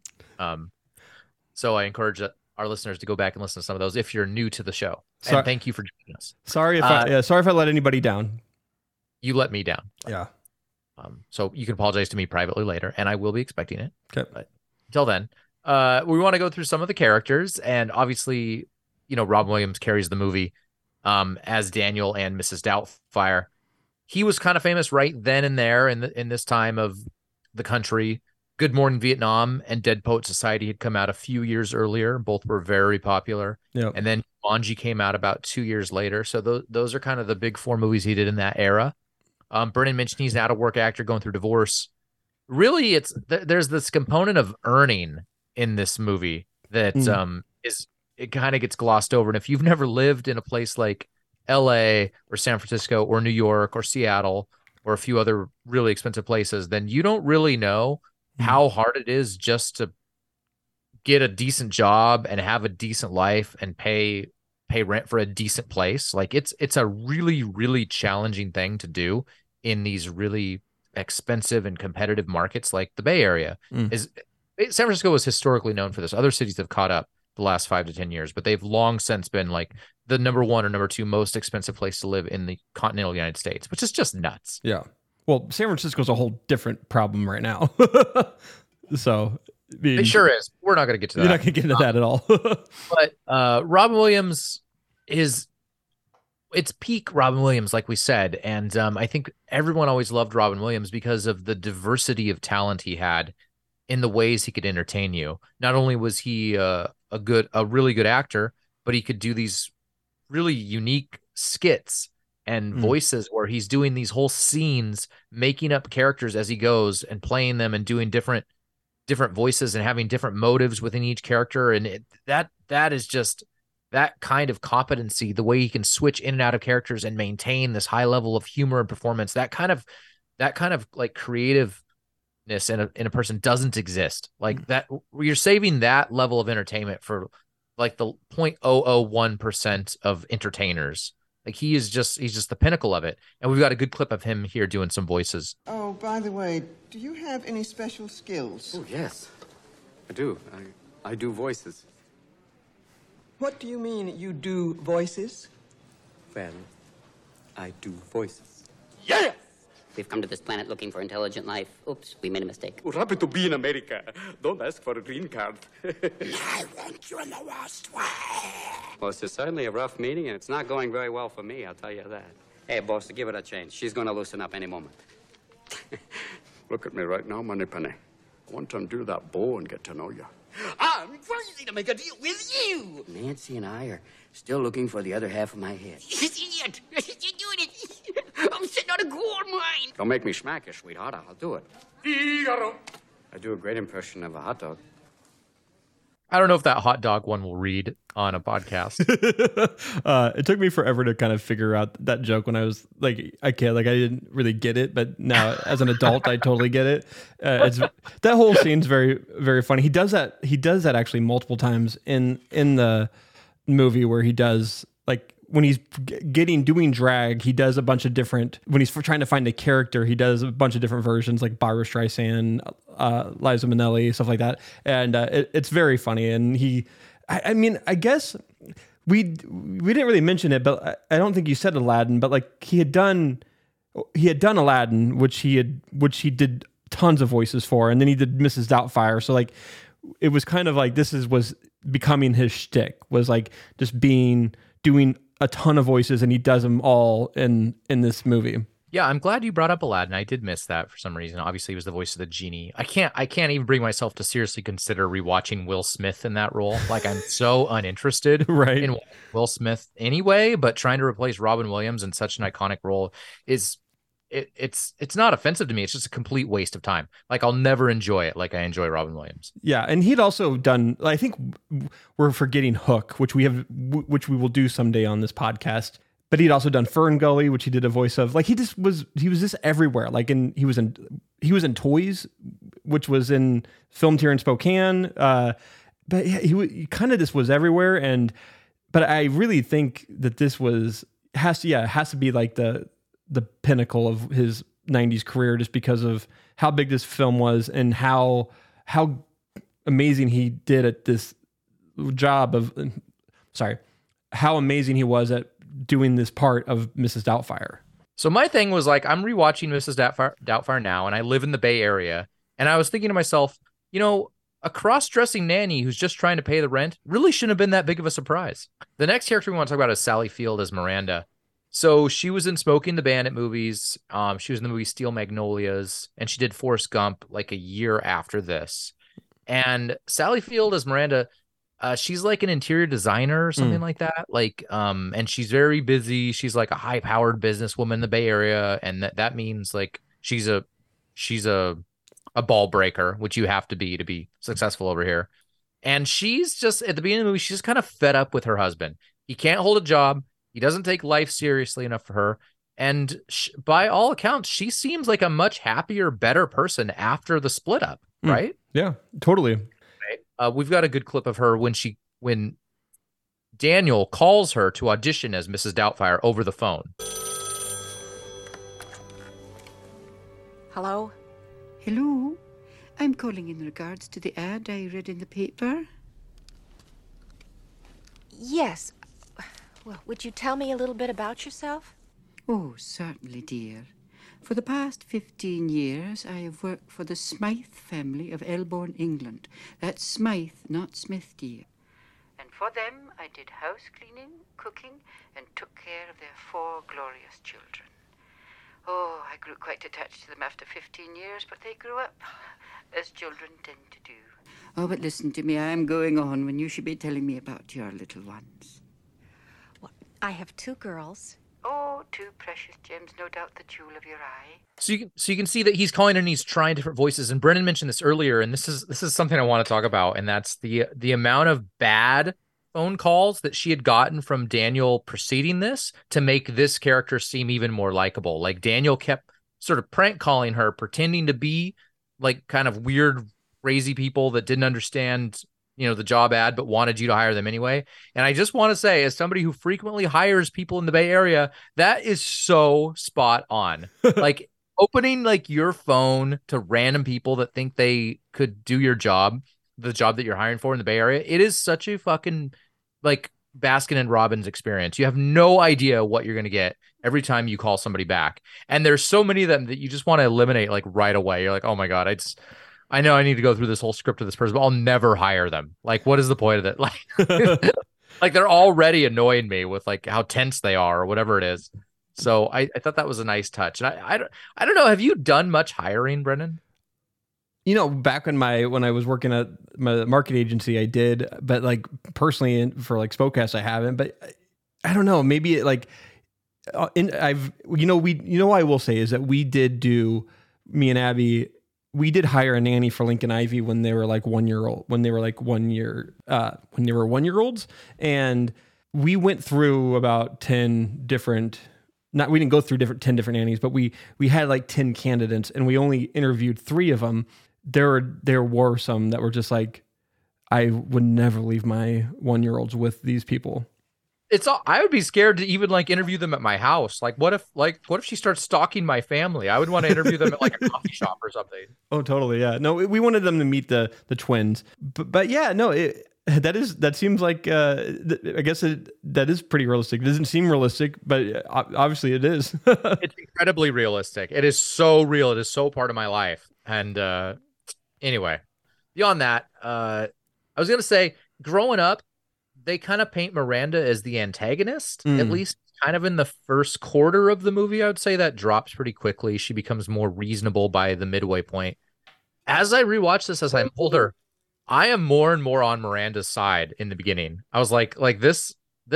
A: So I encourage our listeners to go back and listen to some of those if you're new to the show. And thank you for joining us.
B: Sorry if I let anybody down.
A: You let me down.
B: Yeah.
A: So you can apologize to me privately later, and I will be expecting it.
B: Okay.
A: But until then, we want to go through some of the characters, and obviously, you know, Robin Williams carries the movie. As Daniel and Mrs. Doubtfire. He was kind of famous right then and there in this time of the country. Good Morning Vietnam and Dead Poet Society had come out a few years earlier. Both were very popular.
B: Yep.
A: And then Jumanji came out about 2 years later. So those are kind of the big four movies he did in that era. Brennan mentioned he's an out-of-work actor going through divorce. Really, there's this component of earning in this movie that it kind of gets glossed over. And if you've never lived in a place like LA or San Francisco or New York or Seattle or a few other really expensive places, then you don't really know how hard it is just to get a decent job and have a decent life and pay rent for a decent place. Like it's a really, really challenging thing to do in these really expensive and competitive markets like the Bay Area. San Francisco was historically known for this. Other cities have caught up the last 5 to 10 years, but they've long since been like the number 1 or number 2 most expensive place to live in the continental United States, which is just nuts.
B: Yeah. Well, San Francisco's a whole different problem right now. So I mean,
A: it sure is. We're not going to get to that.
B: You're not going to get into that at all.
A: But Robin Williams it's peak Robin Williams, like we said. And I think everyone always loved Robin Williams because of the diversity of talent he had in the ways he could entertain you. Not only was he a really good actor, but he could do these really unique skits and voices where he's doing these whole scenes, making up characters as he goes and playing them and doing different voices and having different motives within each character. And that is just that kind of competency, the way he can switch in and out of characters and maintain this high level of humor and performance, that kind of like creativeness in a person doesn't exist. Like that, you're saving that level of entertainment for like the 0.001% of entertainers. Like he's just the pinnacle of it. And we've got a good clip of him here doing some voices.
E: Oh, by the way, do you have any special skills?
H: Oh, yes, I do. I do voices.
E: What do you mean you do voices?
H: Well, I do voices.
I: Yes! We've come to this planet looking for intelligent life. Oops, we made a mistake.
H: Oh, happy to be in America. Don't ask for a green card.
C: I want you in the worst way.
H: Well, it's certainly a rough meeting, and it's not going very well for me, I'll tell you that. Hey, boss, give it a chance. She's going to loosen up any moment.
J: Look at me right now, Moneypenny. I want to undo that bow and get to know you.
G: I'm crazy to make a deal with you.
I: Nancy and I are still looking for the other half of my head.
G: Idiot! You're doing it. I'm sitting on a gold mine.
H: Don't make me smack you, sweetheart. I'll do it.
J: Figaro.
H: I do a great impression of a hot dog.
A: I don't know if that hot dog one will read on a podcast.
B: It took me forever to kind of figure out that joke when I was like a kid. Like I didn't really get it, but now as an adult, I totally get it. It's that whole scene's very, very funny. He does that actually multiple times in the movie where he does like when he's doing drag, he does a bunch of different, when he's trying to find a character, he does a bunch of different versions like Barbra Streisand, Liza Minnelli, stuff like that. And it's very funny. And I mean, I guess we didn't really mention it, but I don't think you said Aladdin, but like he had done Aladdin, which he did tons of voices for. And then he did Mrs. Doubtfire. So like, it was kind of like, was becoming his shtick, was like just doing a ton of voices, and he does them all in this movie.
A: Yeah, I'm glad you brought up Aladdin. I did miss that for some reason. Obviously, he was the voice of the genie. I can't even bring myself to seriously consider rewatching Will Smith in that role. Like, I'm so uninterested
B: right.
A: in Will Smith anyway, but trying to replace Robin Williams in such an iconic role is it's not offensive to me. It's just a complete waste of time. Like, I'll never enjoy it like I enjoy Robin Williams.
B: Yeah, and he'd also done, I think we're forgetting Hook, which we will do someday on this podcast. But he'd also done Fern Gully, which he did a voice of. Like he was just everywhere. Like he was in Toys, which was filmed here in Spokane. But yeah, he kind of just was everywhere. But I really think that this has to be like the pinnacle of his 90s career, just because of how big this film was and how amazing he did at this job of, how amazing he was at doing this part of Mrs. Doubtfire.
A: So my thing was like, I'm rewatching Mrs. Doubtfire now, and I live in the Bay Area, and I was thinking to myself, a cross-dressing nanny who's just trying to pay the rent really shouldn't have been that big of a surprise. The next character we want to talk about is Sally Field as Miranda. So she was in Smokey and the Bandit movies. She was in the movie Steel Magnolias, and she did Forrest Gump like a year after this. And Sally Field as Miranda, she's like an interior designer or something like that. Like, and she's very busy. She's like a high-powered businesswoman in the Bay Area, and that means like she's a ball breaker, which you have to be successful over here. And she's just at the beginning of the movie, she's just kind of fed up with her husband. He can't hold a job. He doesn't take life seriously enough for her. And by all accounts, she seems like a much happier, better person after the split up, right?
B: Yeah, totally.
A: Right. We've got a good clip of her when Daniel calls her to audition as Mrs. Doubtfire over the phone.
D: Hello?
F: Hello. I'm calling in regards to the ad I read in the paper.
K: Yes. Well, would you tell me a little bit about yourself?
F: Oh, certainly, dear. For the past 15 years, I have worked for the Smythe family of Elborn, England. That's Smythe, not Smith, dear. And for them, I did house cleaning, cooking, and took care of their 4 glorious children. Oh, I grew quite attached to them after 15 years, but they grew up, as children tend to do. Oh, but listen to me, I am going on when you should be telling me about your little ones.
K: I have 2 girls.
F: Oh, 2 precious gems, no doubt the jewel of your eye.
A: So you can see that he's calling and he's trying different voices. And Brennan mentioned this earlier, and this is something I want to talk about, and that's the amount of bad phone calls that she had gotten from Daniel preceding this to make this character seem even more likable. Like Daniel kept sort of prank calling her, pretending to be like kind of weird, crazy people that didn't understand the job ad, but wanted you to hire them anyway. And I just want to say, as somebody who frequently hires people in the Bay Area, that is so spot on. Like opening like your phone to random people that think they could do your job, the job that you're hiring for in the Bay Area. It is such a fucking like Baskin and Robbins experience. You have no idea what you're going to get every time you call somebody back. And there's so many of them that you just want to eliminate like right away. You're like, oh my God, I know I need to go through this whole script of this person, but I'll never hire them. Like, what is the point of it? Like, Like they're already annoying me with like how tense they are or whatever it is. So I thought that was a nice touch. And I don't know. Have you done much hiring, Brennan?
B: You know, back when I was working at my market agency, I did, but like personally for like Spokecast, I haven't. But I don't know. Maybe it like I will say is that we did do, me and Abby, we did hire a nanny for Lincoln Ivy when they were like 1 year old, when they were 1 year, when they were 1 year olds. And we went through about 10 different, we didn't go through 10 different nannies, but we had like 10 candidates and we only interviewed 3 of them. There were some that were just like, I would never leave my 1 year olds with these people.
A: I would be scared to even like interview them at my house. Like, what if she starts stalking my family? I would want to interview them at like a coffee shop or something.
B: Oh, totally. Yeah. No, we wanted them to meet the twins, but yeah, no, that seems like, I guess that is pretty realistic. It doesn't seem realistic, but obviously it is.
A: It's incredibly realistic. It is so real. It is so part of my life. And, anyway, beyond that, I was going to say growing up, they kind of paint Miranda as the antagonist, at least kind of in the first quarter of the movie. I would say that drops pretty quickly. She becomes more reasonable by the midway point. As I rewatch this, as I'm older, I am more and more on Miranda's side in the beginning. I was like this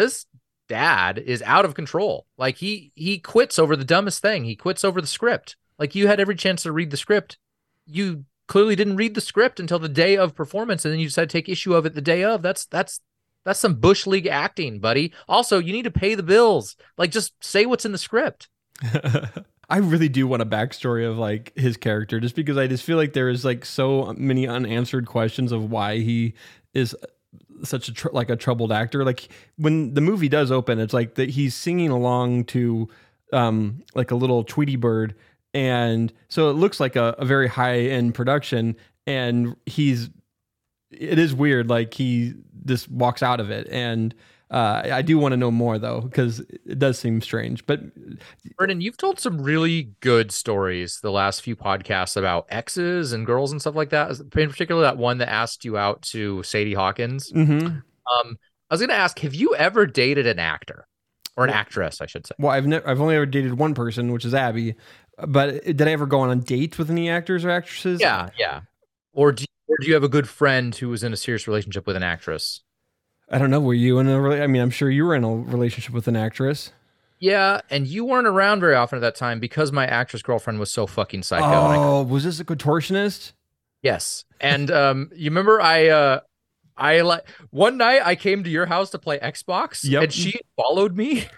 A: dad is out of control. Like he quits over the dumbest thing. He quits over the script. Like you had every chance to read the script. You clearly didn't read the script until the day of performance, and then you decided to take issue of it the day of. That's some Bush League acting, buddy. Also, you need to pay the bills. Like, just say what's in the script.
B: I really do want a backstory of like his character, just because I just feel like there is like so many unanswered questions of why he is such a troubled actor. Like when the movie does open, it's like that he's singing along to like a little Tweety bird, and so it looks like a very high end production, and it is weird. Like he just walks out of it. And I do want to know more though, because it does seem strange. But
A: Brennan, you've told some really good stories the last few podcasts about exes and girls and stuff like that. In particular, that one that asked you out to Sadie Hawkins.
B: Mm-hmm.
A: I was going to ask, have you ever dated an actor or an actress, I should say?
B: Well, I've only ever dated one person, which is Abby. But did I ever go on dates with any actors or actresses?
A: Yeah. Or do you have a good friend who was in a serious relationship with an actress?
B: I don't know. Were you in I'm sure you were in a relationship with an actress.
A: Yeah, and you weren't around very often at that time because my actress girlfriend was so fucking psycho.
B: Oh, was this a contortionist?
A: Yes. And you remember I one night I came to your house to play Xbox, and she followed me.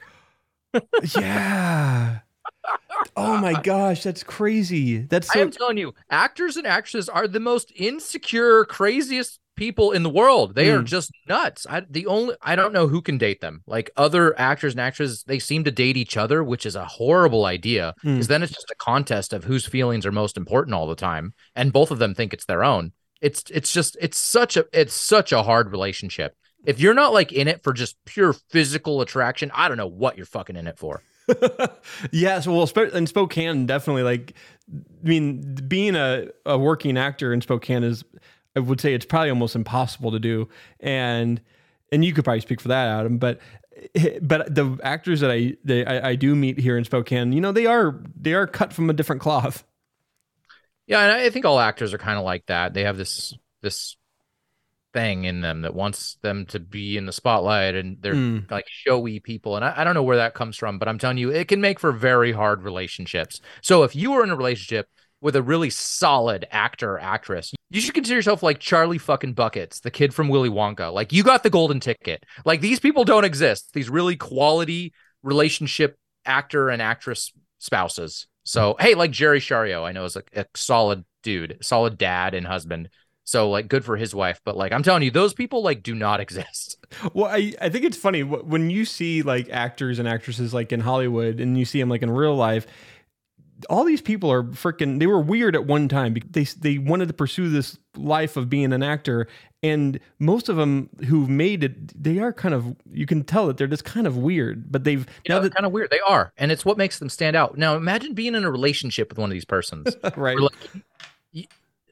B: Yeah. Oh my gosh, that's crazy. I
A: am telling you, actors and actresses are the most insecure, craziest people in the world. They are just nuts. I don't know who can date them. Like other actors and actresses, they seem to date each other, which is a horrible idea. Because then it's just a contest of whose feelings are most important all the time, and both of them think it's their own. It's such a hard relationship. If you're not like in it for just pure physical attraction, I don't know what you're fucking in it for.
B: Yeah, so in Spokane, definitely, like, I mean, being a working actor in Spokane is, I would say, it's probably almost impossible to do, and you could probably speak for that, Adam. But the actors that I do meet here in Spokane, you know, they are cut from a different cloth.
A: Yeah, and I think all actors are kind of like that. They have this thing in them that wants them to be in the spotlight, and they're like showy people, and I don't know where that comes from, but I'm telling you, it can make for very hard relationships. So if you were in a relationship with a really solid actor or actress, you should consider yourself like Charlie fucking Buckets, the kid from Willy Wonka. Like, you got the golden ticket. Like, these people don't exist, these really quality relationship actor and actress spouses. So hey, like Jerry Shario, I know, is a solid dude, solid dad and husband. So, like, good for his wife. But, like, I'm telling you, those people, like, do not exist.
B: Well, I think it's funny when you see, like, actors and actresses, like, in Hollywood, and you see them, like, in real life, all these people are freaking, they were weird at one time. They wanted to pursue this life of being an actor. And most of them who've made it, they are kind of, you can tell that they're just kind of weird. But they're
A: kind of weird. They are. And it's what makes them stand out. Now, imagine being in a relationship with one of these persons.
B: Right.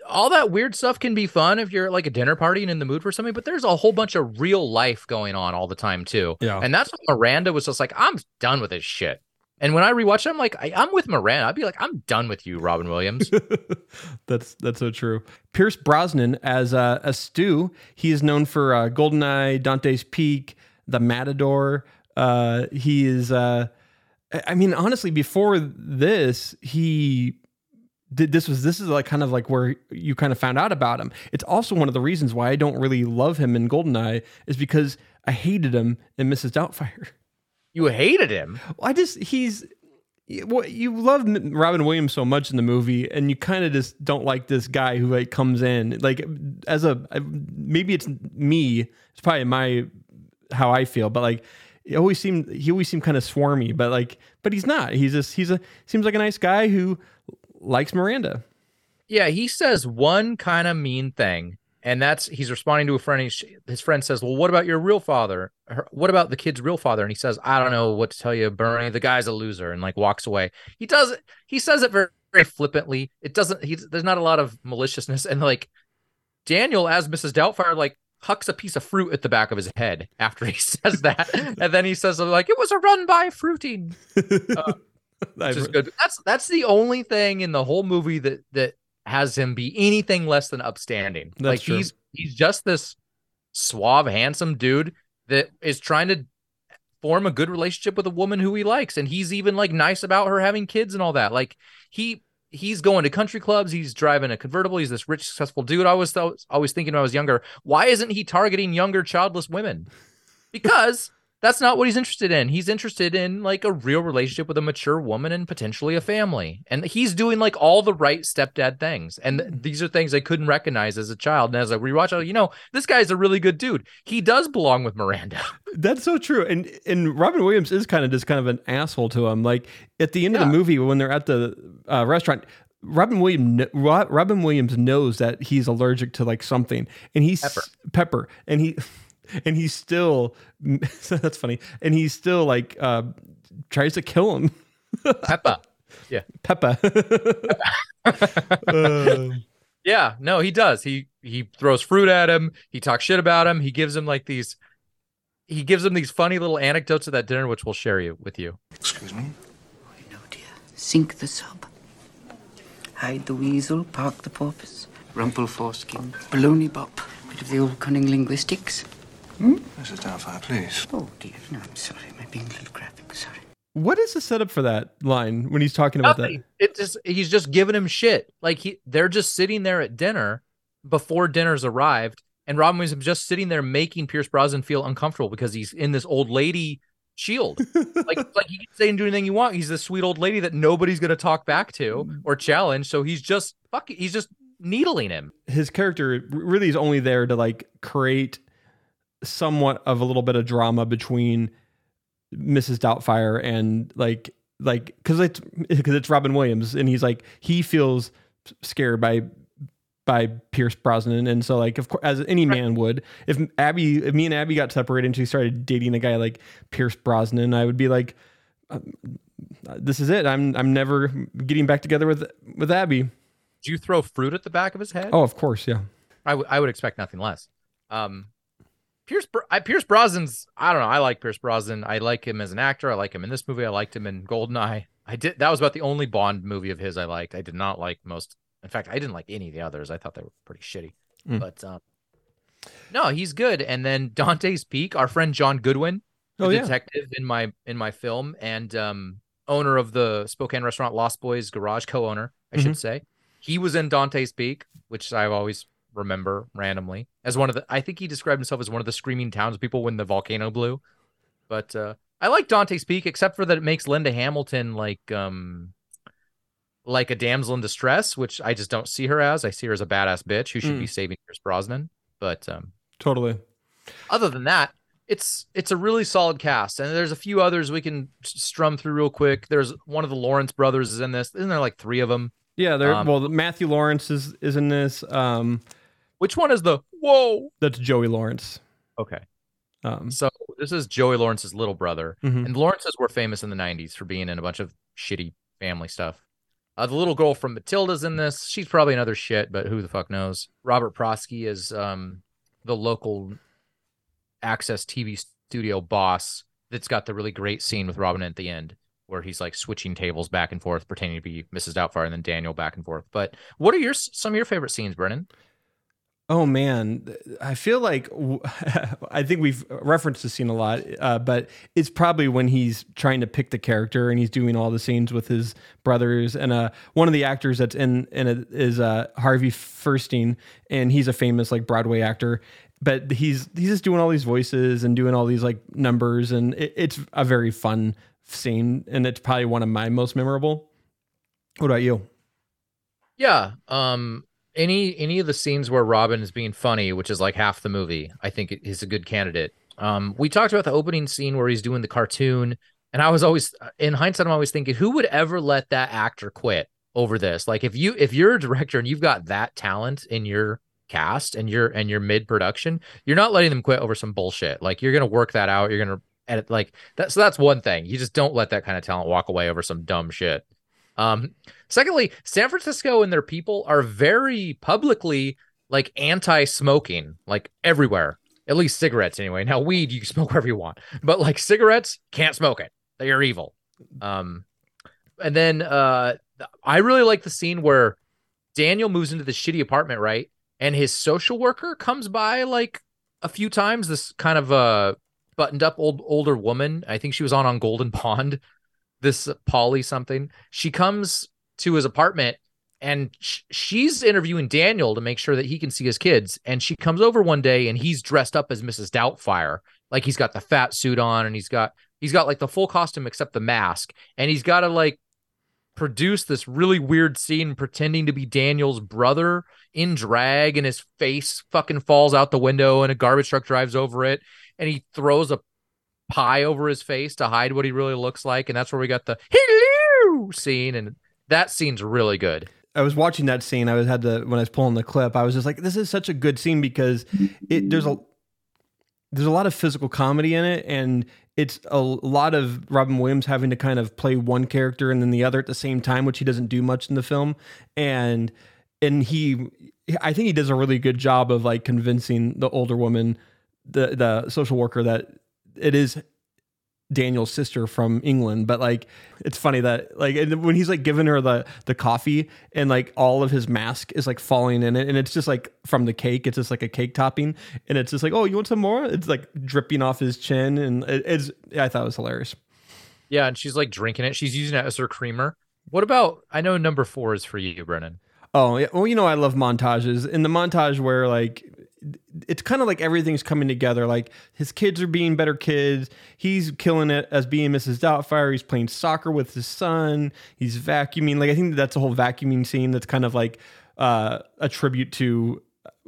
A: all that weird stuff can be fun if you're at like a dinner party and in the mood for something, but there's a whole bunch of real life going on all the time too.
B: Yeah.
A: And that's when Miranda was just like, I'm done with this shit. And when I rewatched it, I'm like, I'm with Miranda. I'd be like, I'm done with you, Robin Williams.
B: That's so true. Pierce Brosnan as Stu. He is known for GoldenEye, Dante's Peak, The Matador. He is. I mean, honestly, before this, he did this is like kind of like where you kind of found out about him. It's also one of the reasons why I don't really love him in GoldenEye is because I hated him in Mrs. Doubtfire.
A: You hated him?
B: Well, you love Robin Williams so much in the movie, and you kind of just don't like this guy who like comes in like maybe it's me. It's probably how I feel, but like he always seemed kind of swarmy, but he's not. Seems like a nice guy who likes Miranda.
A: Yeah, he says one kind of mean thing, and that's he's responding to a friend. His friend says, "Well, what about your real father? What about the kid's real father?" And he says, "I don't know what to tell you, Bernie. The guy's a loser," and like walks away. He says it very, very flippantly. There's not a lot of maliciousness, and like Daniel as Mrs. Doubtfire like hucks a piece of fruit at the back of his head after he says that, and then he says like it was a run by fruiting. Which is good. That's the only thing in the whole movie that has him be anything less than upstanding.
B: That's
A: like
B: true.
A: he's just this suave, handsome dude that is trying to form a good relationship with a woman who he likes, and he's even like nice about her having kids and all that. Like he's going to country clubs, he's driving a convertible, he's this rich, successful dude. I was always thinking when I was younger, why isn't he targeting younger childless women? Because that's not what he's interested in. He's interested in like a real relationship with a mature woman and potentially a family. And he's doing like all the right stepdad things. And these are things I couldn't recognize as a child. And as I rewatch, this guy's a really good dude. He does belong with Miranda.
B: That's so true. And Robin Williams is kind of an asshole to him. Like at the end of the movie, when they're at the restaurant, Robin Williams knows that he's allergic to like something, and he's pepper, and he's still that's funny, and he still like tries to kill him.
A: Peppa. Yeah.
B: Peppa.
A: Yeah, no, he does. He throws fruit at him. He talks shit about him. He gives him these funny little anecdotes at that dinner, which we'll share with you.
F: Excuse me? No, dear. Sink the sub. Hide the weasel, park the porpoise, rumple foreskin, baloney bop. Bit of the old cunning linguistics.
J: Mrs. Doubtfire, please.
F: Oh, dear. No, I'm sorry. Am I being a little graphic? Sorry.
B: What is the setup for that line when he's talking about that?
A: He's just giving him shit. Like they're just sitting there at dinner before dinner's arrived, and Robin Williams is just sitting there making Pierce Brosnan feel uncomfortable because he's in this old lady shield. like he can say and do anything you want. He's this sweet old lady that nobody's gonna talk back to or challenge. So he's just needling him.
B: His character really is only there to like create somewhat of a little bit of drama between Mrs. Doubtfire and like because it's Robin Williams, and he's he feels scared by Pierce Brosnan, and so like of course as any man would, if me and Abby got separated and she started dating a guy like Pierce Brosnan, I would be like, this is it. I'm never getting back together with Abby.
A: Did you throw fruit at the back of his head?
B: Oh, of course, yeah.
A: I would expect nothing less. Pierce Brosnan's, I don't know. I like Pierce Brosnan. I like him as an actor. I like him in this movie. I liked him in GoldenEye. That was about the only Bond movie of his I liked. I did not like most. In fact, I didn't like any of the others. I thought they were pretty shitty. But no, he's good. And then Dante's Peak, our friend John Goodwin, the detective in my film, and owner of the Spokane restaurant Lost Boys Garage, co-owner, I should say. He was in Dante's Peak, which I always remember randomly as one of the. I think he described himself as one of the screaming townspeople when the volcano blew. But I like Dante's Peak, except for that it makes Linda Hamilton like a damsel in distress, which I just don't see her as. I see her as a badass bitch who should be saving Pierce Brosnan. But
B: totally.
A: Other than that, it's a really solid cast, and there's a few others we can strum through real quick. There's one of the Lawrence brothers is in this. Isn't there like three of them?
B: Yeah, Matthew Lawrence is in this.
A: Which one is the whoa?
B: That's Joey Lawrence.
A: Okay. So this is Joey Lawrence's little brother, and Lawrences were famous in the 90s for being in a bunch of shitty family stuff. The little girl from Matilda's in this. She's probably another shit, but who the fuck knows? Robert Prosky is the local Access TV studio boss that's got the really great scene with Robin at the end where he's like switching tables back and forth, pretending to be Mrs. Doubtfire and then Daniel back and forth. But what are some of your favorite scenes, Brennan?
B: Oh man, I feel like I think we've referenced the scene a lot, but it's probably when he's trying to pick the character and he's doing all the scenes with his brothers. And one of the actors that's in it is Harvey Fierstein, and he's a famous like Broadway actor. But he's just doing all these voices and doing all these like numbers, and it's a very fun scene, and it's probably one of my most memorable. What about you?
A: Yeah. Any of the scenes where Robin is being funny, which is like half the movie, I think is a good candidate. We talked about the opening scene where he's doing the cartoon, and I was always, in hindsight, I'm always thinking, who would ever let that actor quit over this? Like, if you're a director and you've got that talent in your cast and you're mid-production, you're not letting them quit over some bullshit. Like, you're gonna work that out. You're gonna edit like that. So that's one thing. You just don't let that kind of talent walk away over some dumb shit. Secondly, San Francisco and their people are very publicly like anti-smoking, like everywhere, at least cigarettes anyway. Now weed, you can smoke wherever you want, but like cigarettes, can't smoke it. They are evil. And then, I really like the scene where Daniel moves into this shitty apartment, right? And his social worker comes by like a few times, this kind of, buttoned up older woman. I think she was on Golden Pond. This Polly something. She comes to his apartment and she's interviewing Daniel to make sure that he can see his kids. And she comes over one day and he's dressed up as Mrs. Doubtfire. Like he's got the fat suit on and he's got like the full costume except the mask. And he's got to like produce this really weird scene pretending to be Daniel's brother in drag, and his face fucking falls out the window and a garbage truck drives over it. And he throws a pie over his face to hide what he really looks like, and that's where we got the hello scene, and that scene's really good.
B: I was watching that scene. When I was pulling the clip, I was just like, this is such a good scene because there's a lot of physical comedy in it, and it's a lot of Robin Williams having to kind of play one character and then the other at the same time, which he doesn't do much in the film. And I think he does a really good job of like convincing the older woman, the social worker, that it is Daniel's sister from England. But like, it's funny that like when he's like giving her the coffee and like all of his mask is like falling in it, and it's just like from the cake, it's just like a cake topping, and it's just like, oh, you want some more? It's like dripping off his chin, and I thought it was hilarious.
A: Yeah, and she's like drinking it. She's using it as her creamer. What about, I know number 4 is for you, Brennan.
B: Oh, yeah. Well, I love montages. In the montage where like it's kind of like everything's coming together. Like his kids are being better kids. He's killing it as being Mrs. Doubtfire. He's playing soccer with his son. He's vacuuming. Like I think that's a whole vacuuming scene that's kind of like a tribute to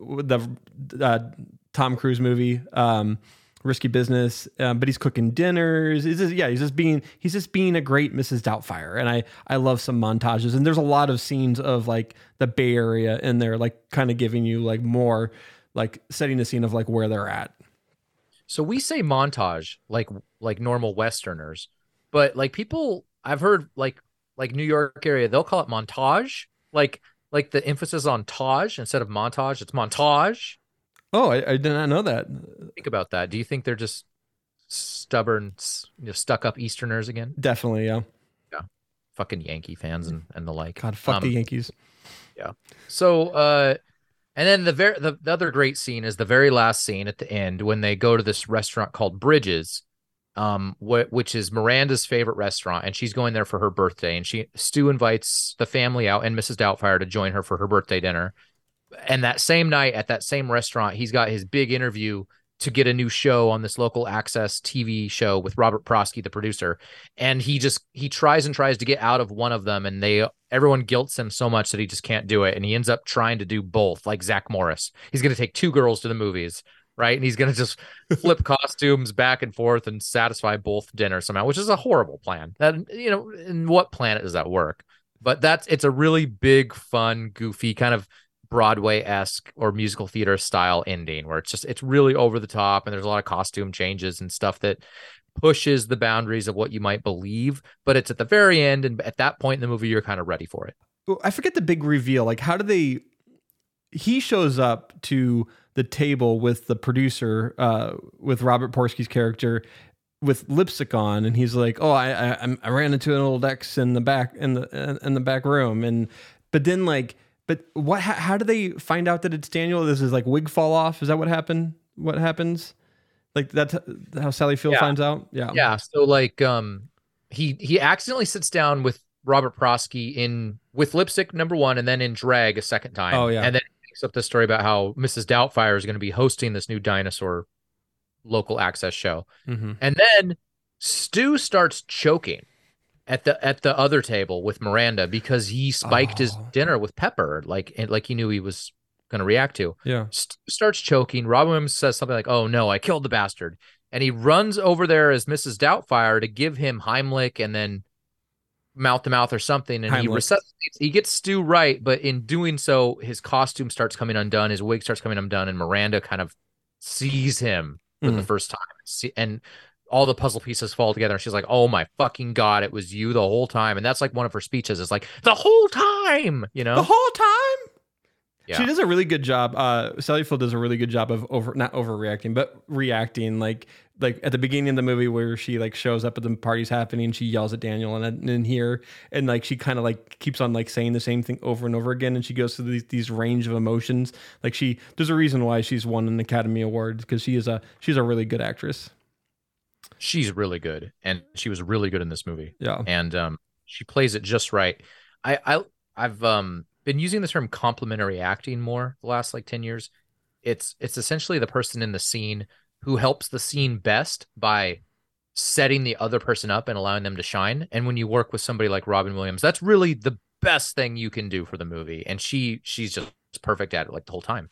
B: the Tom Cruise movie, Risky Business. But he's cooking dinners. He's just being a great Mrs. Doubtfire. And I love some montages. And there's a lot of scenes of like the Bay Area in there, like kind of giving you like more, like setting the scene of like where they're at.
A: So we say montage like normal Westerners, but like people I've heard like New York area, they'll call it montage, like the emphasis on Taj instead of montage. It's montage.
B: Oh, I did not know that.
A: Think about that. Do you think they're just stubborn, stuck up Easterners again?
B: Definitely, yeah.
A: Yeah, fucking Yankee fans and the like.
B: God, fuck the Yankees.
A: Yeah. So and then the other great scene is the very last scene at the end when they go to this restaurant called Bridges, which is Miranda's favorite restaurant, and she's going there for her birthday. And Stu invites the family out and Mrs. Doubtfire to join her for her birthday dinner. And that same night at that same restaurant, he's got his big interview to get a new show on this local Access TV show with Robert Prosky, the producer. And he tries and tries to get out of one of them, and everyone guilts him so much that he just can't do it. And he ends up trying to do both, like Zach Morris. He's going to take 2 girls to the movies, right? And he's going to just flip costumes back and forth and satisfy both dinners somehow, which is a horrible plan. That, in what planet does that work? But it's a really big, fun, goofy kind of Broadway-esque or musical theater style ending where it's really over the top, and there's a lot of costume changes and stuff that pushes the boundaries of what you might believe, but it's at the very end, and at that point in the movie, you're kind of ready for it.
B: I forget the big reveal. Like, how do they? He shows up to the table with the producer, with Robert Porski's character, with lipstick on, and he's like, "Oh, I ran into an old ex in the back in the back room," but then like, but what? How do they find out that it's Daniel? This is like wig fall off. Is that what happened? What happens? Like that's how Sally Field finds out.
A: Yeah. So like, he accidentally sits down with Robert Prosky with lipstick number one, and then in drag a second time.
B: Oh yeah,
A: and then he picks up the story about how Mrs. Doubtfire is going to be hosting this new dinosaur local access show, and then Stu starts choking at the other table with Miranda because he spiked his dinner with pepper, like he knew he was going to react to.
B: Yeah.
A: Starts choking. Robin Williams says something like, "Oh no, I killed the bastard." And he runs over there as Mrs. Doubtfire to give him Heimlich and then mouth to mouth or something. And he resuscitates. He gets Stu right, but in doing so, his costume starts coming undone. His wig starts coming undone. And Miranda kind of sees him for the first time. And all the puzzle pieces fall together. And she's like, "Oh my fucking God, it was you the whole time." And that's like one of her speeches. It's like, "The whole time," you know?
B: The whole time?
A: Yeah.
B: She does a really good job. Sally Field does a really good job of not overreacting, but reacting. Like at the beginning of the movie where she like shows up at the party's happening, she yells at Daniel and in here, and like she kind of like keeps on like saying the same thing over and over again, and she goes through these range of emotions. Like there's a reason why she's won an Academy Award, because she's a really good actress.
A: She's really good, and she was really good in this movie.
B: Yeah,
A: and she plays it just right. I've been using the term complementary acting more the last like 10 years. It's essentially the person in the scene who helps the scene best by setting the other person up and allowing them to shine. And when you work with somebody like Robin Williams, that's really the best thing you can do for the movie. And she's just perfect at it, like the whole time.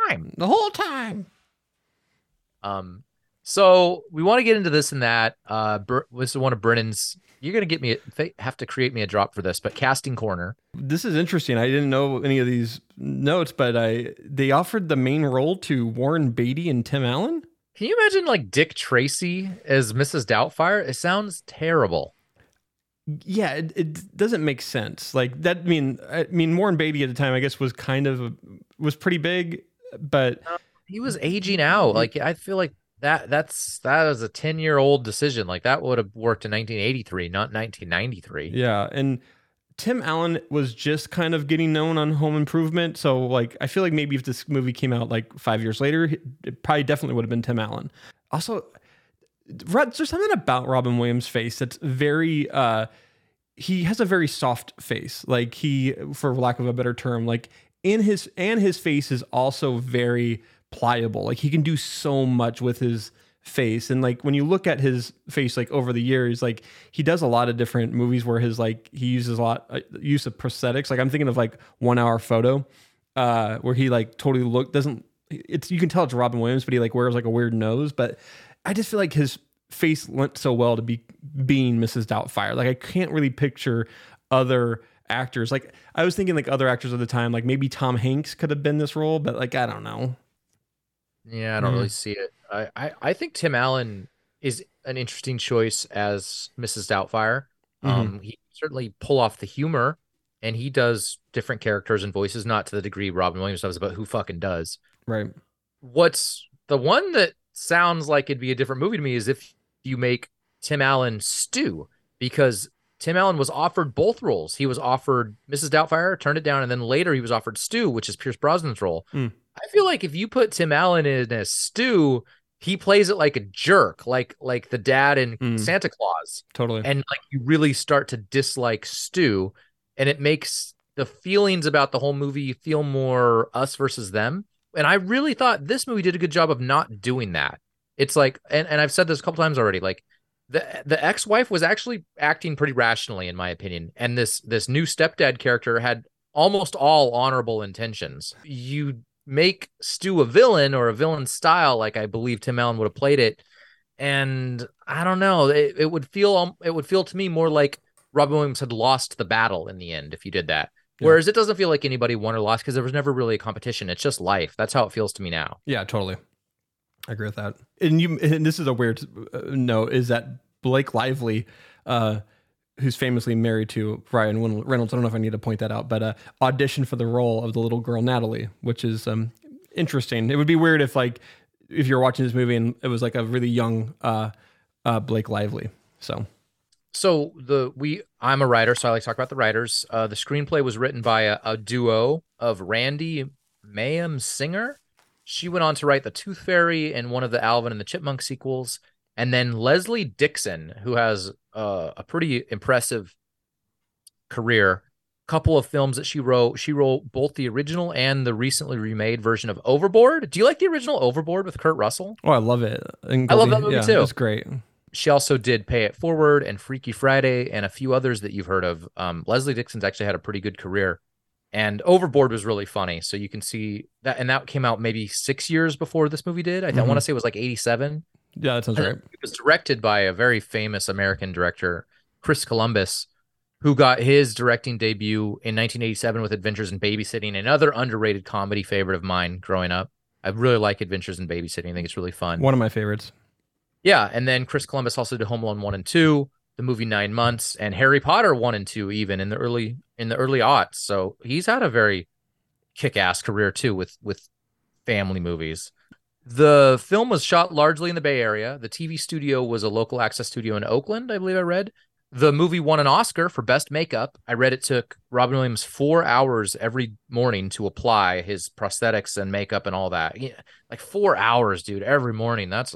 A: So we want to get into this and that. This is one of Brennan's. You're gonna get me. Have to create me a drop for this, but casting corner.
B: This is interesting. I didn't know any of these notes, but they offered the main role to Warren Beatty and Tim Allen.
A: Can you imagine like Dick Tracy as Mrs. Doubtfire? It sounds terrible.
B: Yeah, it doesn't make sense. Like that. I mean, Warren Beatty at the time, I guess, was was pretty big, but
A: he was aging out. Like I feel like. That was a 10-year-old decision. Like that would have worked in 1983, not 1993.
B: Yeah, and Tim Allen was just kind of getting known on Home Improvement, so like I feel like maybe if this movie came out like 5 years later, it probably definitely would have been Tim Allen. Also, there's something about Robin Williams' face that's very. He has a very soft face, like for lack of a better term, like his face is also very pliable. Like he can do so much with his face, and like when you look at his face like over the years, like he does a lot of different movies where he uses a lot use of prosthetics. Like I'm thinking of like 1 Hour Photo, where he like totally you can tell it's Robin Williams, but he like wears like a weird nose. But I just feel like his face lent so well to being Mrs. Doubtfire. Like I can't really picture other actors. Like I was thinking like other actors of the time, like maybe Tom Hanks could have been this role, but like I don't know.
A: Yeah, I don't really see it. I think Tim Allen is an interesting choice as Mrs. Doubtfire. He certainly pull off the humor, and he does different characters and voices, not to the degree Robin Williams does, but who fucking does?
B: Right.
A: What's the one that sounds like it'd be a different movie to me is if you make Tim Allen Stu, because Tim Allen was offered both roles. He was offered Mrs. Doubtfire, turned it down, and then later he was offered Stu, which is Pierce Brosnan's role. I feel like if you put Tim Allen in as Stu, he plays it like a jerk, like the dad in Santa Claus.
B: Totally.
A: And like you really start to dislike Stu, and it makes the feelings about the whole movie feel more us versus them. And I really thought this movie did a good job of not doing that. It's like, and I've said this a couple times already, like the ex-wife was actually acting pretty rationally, in my opinion. And this new stepdad character had almost all honorable intentions. You make Stu a villain or a villain style, like I believe Tim Allen would have played it, and I don't know, it would feel to me more like Robin Williams had lost the battle in the end if you did that. Whereas it doesn't feel like anybody won or lost because there was never really a competition. It's just life. That's how it feels to me now.
B: Yeah, totally. I agree with that. And this is a weird note, is that Blake Lively, who's famously married to Ryan Reynolds, I don't know if I need to point that out, but auditioned for the role of the little girl Natalie, which is interesting. It would be weird if you're watching this movie and it was like a really young Blake Lively. So I'm a writer, so I like to talk about the writers. The screenplay was written by a duo of Randy Mayhem Singer. She went on to write The Tooth Fairy and one of the Alvin and the Chipmunk sequels. And then Leslie Dixon, who has a pretty impressive career. Couple of films that she wrote. She wrote both the original and the recently remade version of Overboard. Do you like the original Overboard with Kurt Russell? Oh, I love it. I love that movie too. It's great. She also did Pay It Forward and Freaky Friday and a few others that you've heard of. Leslie Dixon's actually had a pretty good career. And Overboard was really funny. So you can see that. And that came out maybe 6 years before this movie did. I want to say it was like 87. Yeah, that sounds right. It was directed by a very famous American director, Chris Columbus, who got his directing debut in 1987 with Adventures in Babysitting, another underrated comedy favorite of mine growing up. I really like Adventures in Babysitting. I think it's really fun. One of my favorites. Yeah, and then Chris Columbus also did Home Alone 1 and 2, the movie 9 Months, and Harry Potter 1 and 2 even in the early aughts. So he's had a very kick-ass career too with family movies. The film was shot largely in the Bay Area. The TV studio was a local access studio in Oakland, I believe I read. The movie won an Oscar for Best Makeup. I read it took Robin Williams 4 hours every morning to apply his prosthetics and makeup and all that. Yeah, like 4 hours, dude, every morning. That's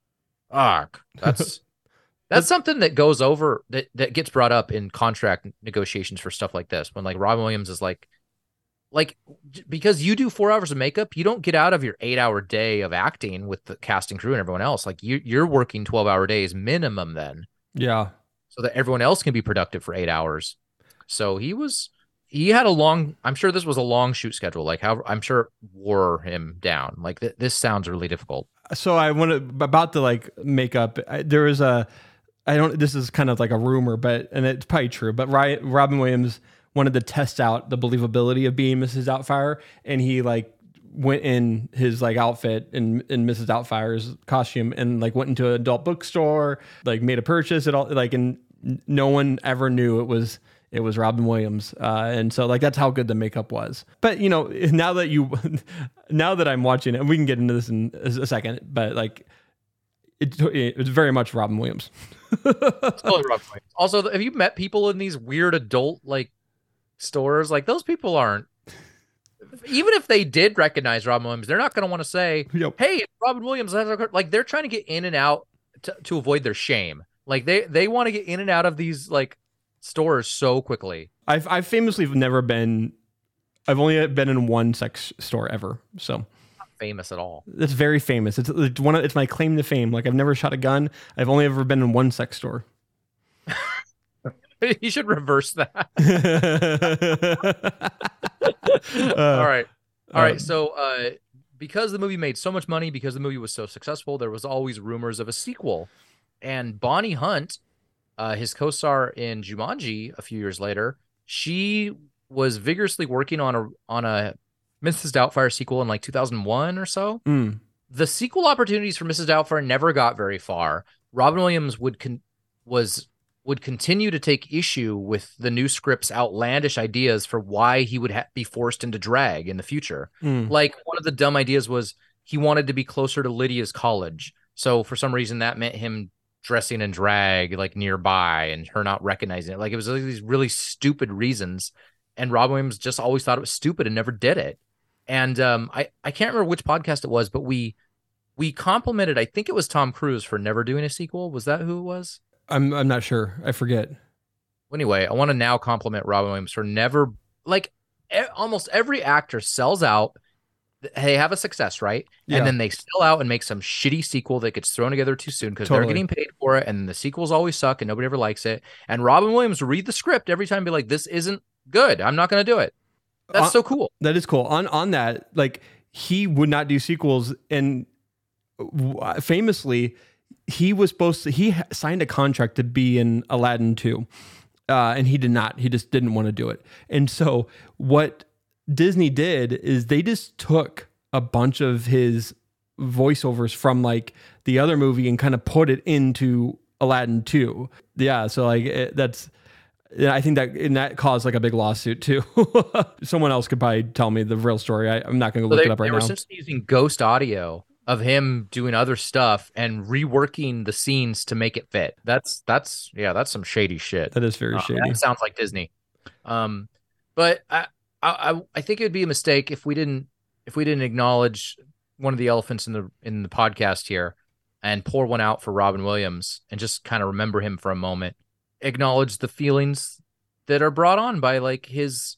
B: something that goes over that gets brought up in contract negotiations for stuff like this. When like Robin Williams is like because you do 4 hours of makeup, you don't get out of your 8-hour day of acting with the casting crew and everyone else. Like you're working 12-hour days minimum then. Yeah. So that everyone else can be productive for 8 hours. So he had a long, I'm sure this was a long shoot schedule. Like how I'm sure it wore him down. Like this sounds really difficult. So about the like makeup, there was this is kind of like a rumor, and it's probably true, but Robin Williams wanted to test out the believability of being Mrs. Doubtfire. And he like went in his like outfit in Mrs. Doubtfire's costume and like went into an adult bookstore, like made a purchase and all, like, and no one ever knew it was Robin Williams. And so like, that's how good the makeup was. But you know, now that I'm watching it, and we can get into this in a second, but like it's very much Robin Williams. It's totally Robin Williams. Also, have you met people in these weird adult like stores? Like those people aren't, even if they did recognize Robin Williams, they're not going to want to say, yep, "Hey, Robin Williams." Like they're trying to get in and out to avoid their shame. Like they want to get in and out of these like stores so quickly. I've famously never been. I've only been in one sex store ever. So not famous at all. It's very famous. It's my claim to fame. Like I've never shot a gun. I've only ever been in one sex store. You should reverse that. All right. So because the movie made so much money, because the movie was so successful, there was always rumors of a sequel. And Bonnie Hunt, his co-star in Jumanji a few years later, she was vigorously working on a Mrs. Doubtfire sequel in like 2001 or so. Mm. The sequel opportunities for Mrs. Doubtfire never got very far. Robin Williams would continue to take issue with the new script's outlandish ideas for why he would be forced into drag in the future. Mm. Like one of the dumb ideas was he wanted to be closer to Lydia's college. So for some reason that meant him dressing in drag like nearby and her not recognizing it. Like it was like these really stupid reasons. And Robin Williams just always thought it was stupid and never did it. And I can't remember which podcast it was, but we complimented, I think it was Tom Cruise for never doing a sequel. Was that who it was? I'm not sure. I forget. Anyway, I want to now compliment Robin Williams for never, like almost every actor sells out. They have a success, right? Yeah. And then they sell out and make some shitty sequel that gets thrown together too soon because they're getting paid for it. And the sequels always suck and nobody ever likes it. And Robin Williams will read the script every time and be like, this isn't good. I'm not going to do it. That's so cool. That is cool. On that, like he would not do sequels. And famously, he signed a contract to be in Aladdin 2. And he did not. He just didn't want to do it. And so what Disney did is they just took a bunch of his voiceovers from like the other movie and kind of put it into Aladdin 2. Yeah, so like I think that caused like a big lawsuit too. Someone else could probably tell me the real story. I'm not going to look it up right now.
A: They were essentially using ghost audio of him doing other stuff and reworking the scenes to make it fit. That's some shady shit.
B: That is very shady.
A: That sounds like Disney. But I think it would be a mistake if we didn't acknowledge one of the elephants in the podcast here and pour one out for Robin Williams and just kind of remember him for a moment. Acknowledge the feelings that are brought on by like his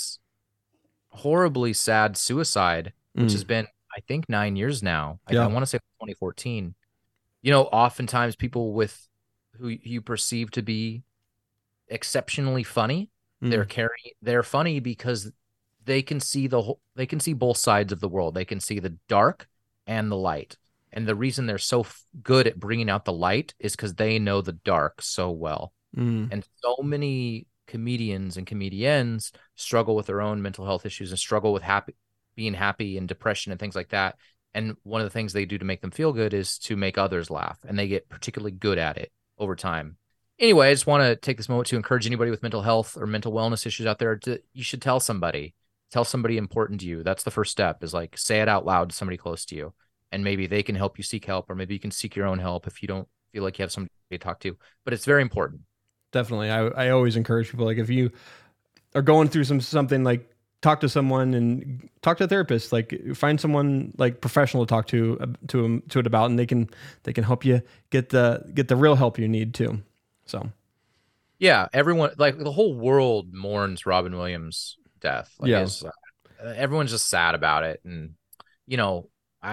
A: horribly sad suicide, which has been, I think, 9 years now. I want to say 2014. You know, oftentimes people who you perceive to be exceptionally funny, they're funny because they can see both sides of the world. They can see the dark and the light. And the reason they're so good at bringing out the light is because they know the dark so well. And so many comedians and comedians struggle with their own mental health issues and struggle with being happy and depression and things like that. And one of the things they do to make them feel good is to make others laugh. And they get particularly good at it over time. Anyway, I just want to take this moment to encourage anybody with mental health or mental wellness issues out there you should tell somebody important to you. That's the first step, is like, say it out loud to somebody close to you. And maybe they can help you seek help, or maybe you can seek your own help if you don't feel like you have somebody to talk to. But it's very important.
B: Definitely. I always encourage people, like, if you are going through something, like, talk to someone and talk to a therapist, like find someone like professional to talk to it about, and they can help you get the real help you need too. So
A: yeah, everyone, like the whole world mourns Robin Williams' death. Like, everyone's just sad about it. And, you know,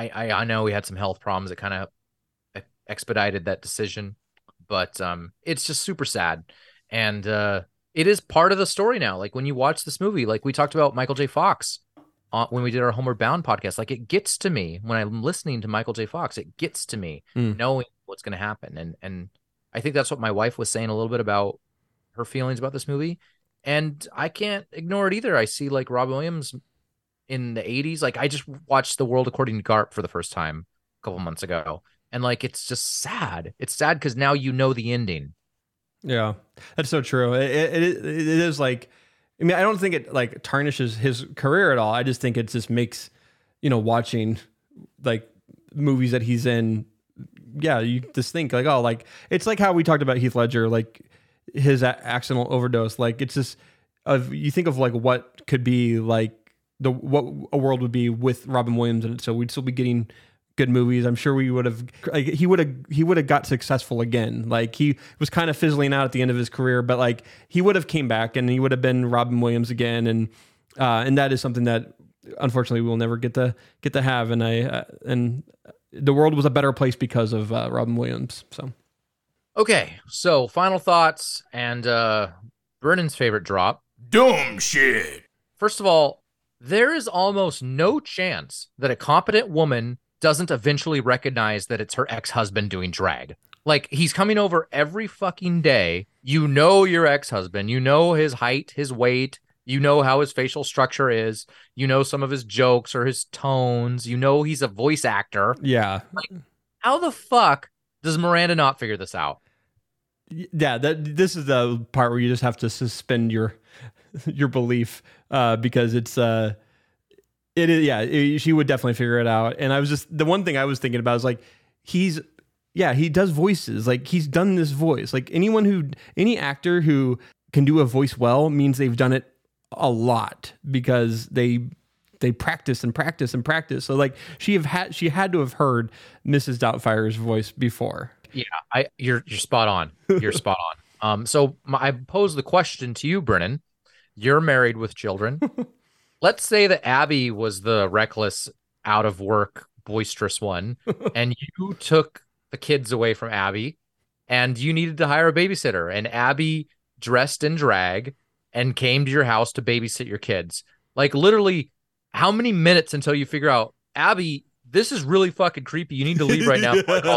A: I know we had some health problems that kind of expedited that decision, but it's just super sad. And it is part of the story now. Like when you watch this movie, like we talked about Michael J. Fox when we did our Homeward Bound podcast, like it gets to me when I'm listening to Michael J. Fox, it gets to me knowing what's going to happen. And I think that's what my wife was saying a little bit about her feelings about this movie. And I can't ignore it either. I see like Robin Williams in the 80s. Like I just watched The World According to Garp for the first time a couple months ago. And like, it's just sad. It's sad because now you know the ending.
B: Yeah, that's so true. It is like, I mean, I don't think it like tarnishes his career at all. I just think it just makes, you know, watching like movies that he's in. Yeah, you just think like, oh, like it's like how we talked about Heath Ledger, like his accidental overdose. Like it's just you think of like what could be like what a world would be with Robin Williams in it. So we'd still be getting good movies. I'm sure we would have, like, he would have got successful again. Like he was kind of fizzling out at the end of his career, but like he would have came back and he would have been Robin Williams again. And that is something that unfortunately we'll never get to have. And the world was a better place because of Robin Williams. So,
A: okay. So final thoughts and Brennan's favorite drop.
C: Dumb shit.
A: First of all, there is almost no chance that a competent woman doesn't eventually recognize that it's her ex-husband doing drag. Like, he's coming over every fucking day. You know your ex-husband. You know his height, his weight. You know how his facial structure is. You know some of his jokes or his tones. You know he's a voice actor.
B: Yeah.
A: Like, how the fuck does Miranda not figure this out?
B: Yeah, this is the part where you just have to suspend your belief because it's... It is, yeah. She would definitely figure it out. And I was just, the one thing I was thinking about is like, he does voices. Like he's done this voice. Like any actor who can do a voice well means they've done it a lot because they practice and practice and practice. So like she had to have heard Mrs. Doubtfire's voice before.
A: Yeah, you're spot on. You're spot on. So I pose the question to you, Brennan. You're married with children. Let's say that Abby was the reckless, out of work, boisterous one, and you took the kids away from Abby, and you needed to hire a babysitter, and Abby dressed in drag and came to your house to babysit your kids. Like, literally, how many minutes until you figure out, Abby, this is really fucking creepy. You need to leave right now.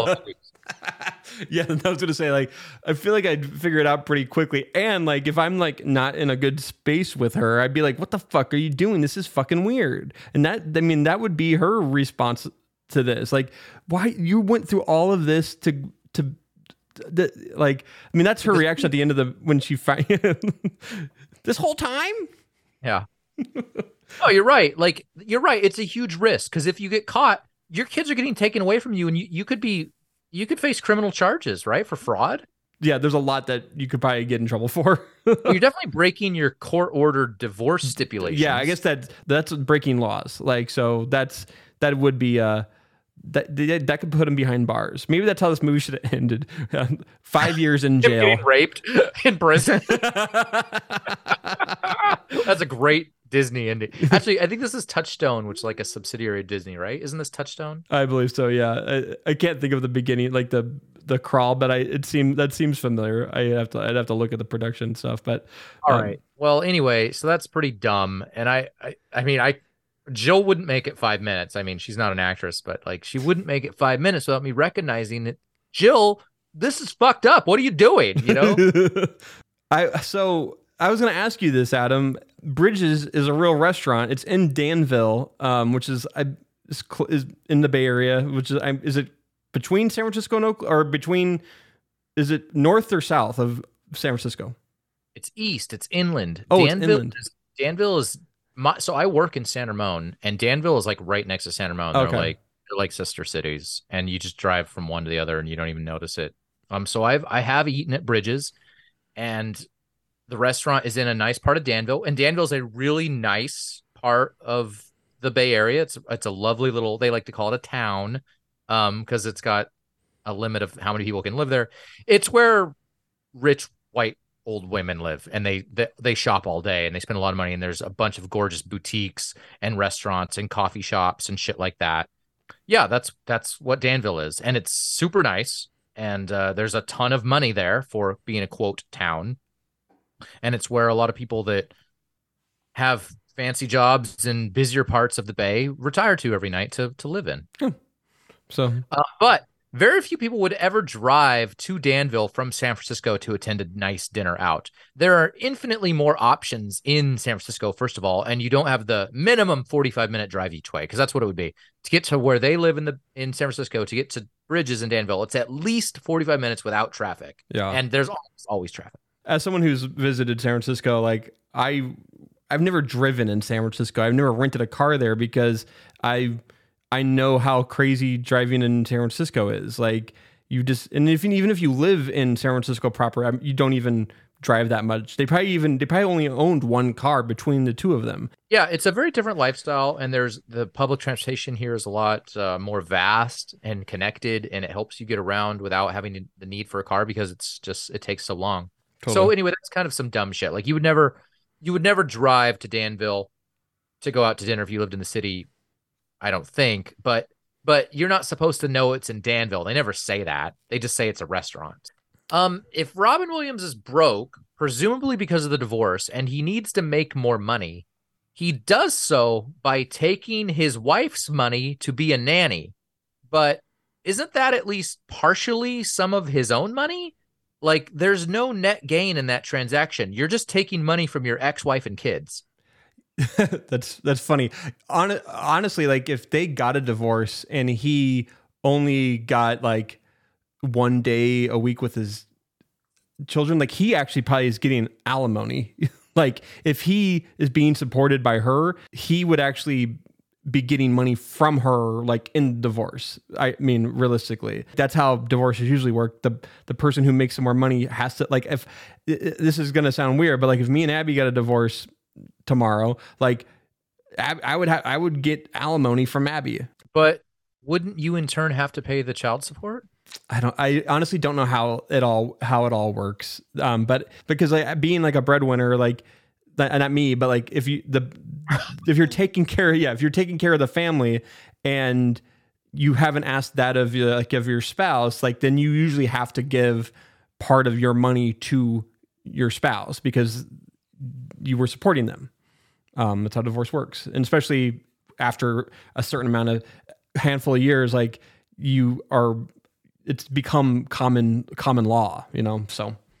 B: Yeah, I was gonna say, like, I feel like I'd figure it out pretty quickly. And like, if I'm like not in a good space with her, I'd be like, "What the fuck are you doing? This is fucking weird." And that would be her response to this? Like, why you went through all of this to like? I mean, that's her reaction at the end of when she this whole time.
A: Yeah. Oh, you're right. Like, you're right. It's a huge risk because if you get caught, your kids are getting taken away from you, and you could face criminal charges, right, for fraud.
B: Yeah, there's a lot that you could probably get in trouble for.
A: You're definitely breaking your court-ordered divorce stipulations.
B: Yeah, I guess that's breaking laws. Like, so that would be that could put him behind bars. Maybe that's how this movie should have ended. 5 years in jail,
A: getting raped in prison. That's a great Disney ending. Actually, I think this is Touchstone, which is like a subsidiary of Disney, right? Isn't this Touchstone?
B: I believe so. Yeah, I can't think of the beginning, like the crawl, but that seems familiar. I'd have to look at the production stuff. But
A: all right. Well, anyway, so that's pretty dumb. And I mean, Jill wouldn't make it 5 minutes. I mean, she's not an actress, but like she wouldn't make it 5 minutes without me recognizing it. Jill, this is fucked up. What are you doing? You know.
B: I was going to ask you this, Adam. Bridges is a real restaurant. It's in Danville, which is in the Bay Area. Which is it between San Francisco and Oakland, or is it north or south of San Francisco?
A: It's east. It's inland.
B: Oh,
A: Danville,
B: it's inland.
A: Danville is so I work in San Ramon, and Danville is like right next to San Ramon.
B: Okay.
A: They're like sister cities, and you just drive from one to the other, and you don't even notice it. So I have eaten at Bridges, and the restaurant is in a nice part of Danville, and Danville is a really nice part of the Bay Area. It's a lovely little, they like to call it a town, because it's got a limit of how many people can live there. It's where rich white old women live, and they shop all day, and they spend a lot of money, and there's a bunch of gorgeous boutiques and restaurants and coffee shops and shit like that. Yeah, that's what Danville is, and it's super nice, and there's a ton of money there for being a quote town. And it's where a lot of people that have fancy jobs in busier parts of the Bay retire to every night to live in.
B: So,
A: but very few people would ever drive to Danville from San Francisco to attend a nice dinner out. There are infinitely more options in San Francisco, first of all, and you don't have the minimum 45-minute drive each way, because that's what it would be. To get to where they live in San Francisco, to get to Bridges in Danville, it's at least 45 minutes without traffic.
B: Yeah.
A: And there's always traffic.
B: As someone who's visited San Francisco, like I've never driven in San Francisco. I've never rented a car there because I know how crazy driving in San Francisco is. Like even if you live in San Francisco proper, you don't even drive that much. They probably only owned one car between the two of them.
A: Yeah, it's a very different lifestyle, and the public transportation here is a lot more vast and connected, and it helps you get around without having the need for a car because it takes so long. Totally. So anyway, that's kind of some dumb shit. Like you would never drive to Danville to go out to dinner if you lived in the city, I don't think. But you're not supposed to know it's in Danville. They never say that. They just say it's a restaurant. If Robin Williams is broke, presumably because of the divorce, and he needs to make more money, he does so by taking his wife's money to be a nanny. But isn't that at least partially some of his own money? Like, there's no net gain in that transaction. You're just taking money from your ex-wife and kids.
B: That's funny. Honestly, like if they got a divorce and he only got like 1 day a week with his children, like he actually probably is getting alimony. Like if he is being supported by her, he would actually be getting money from her, like in divorce. I mean, realistically, that's how divorces usually work. The person who makes some more money has to, like, if this is going to sound weird, but like if me and Abby got a divorce tomorrow, like I would get alimony from Abby.
A: But wouldn't you in turn have to pay the child support?
B: I honestly don't know how it all works. But because like being like a breadwinner, like not me, but like if you're taking care of the family and you haven't asked that of your spouse, like then you usually have to give part of your money to your spouse because you were supporting them. That's how divorce works. And especially after a certain handful of years, like it's become common law, you know? So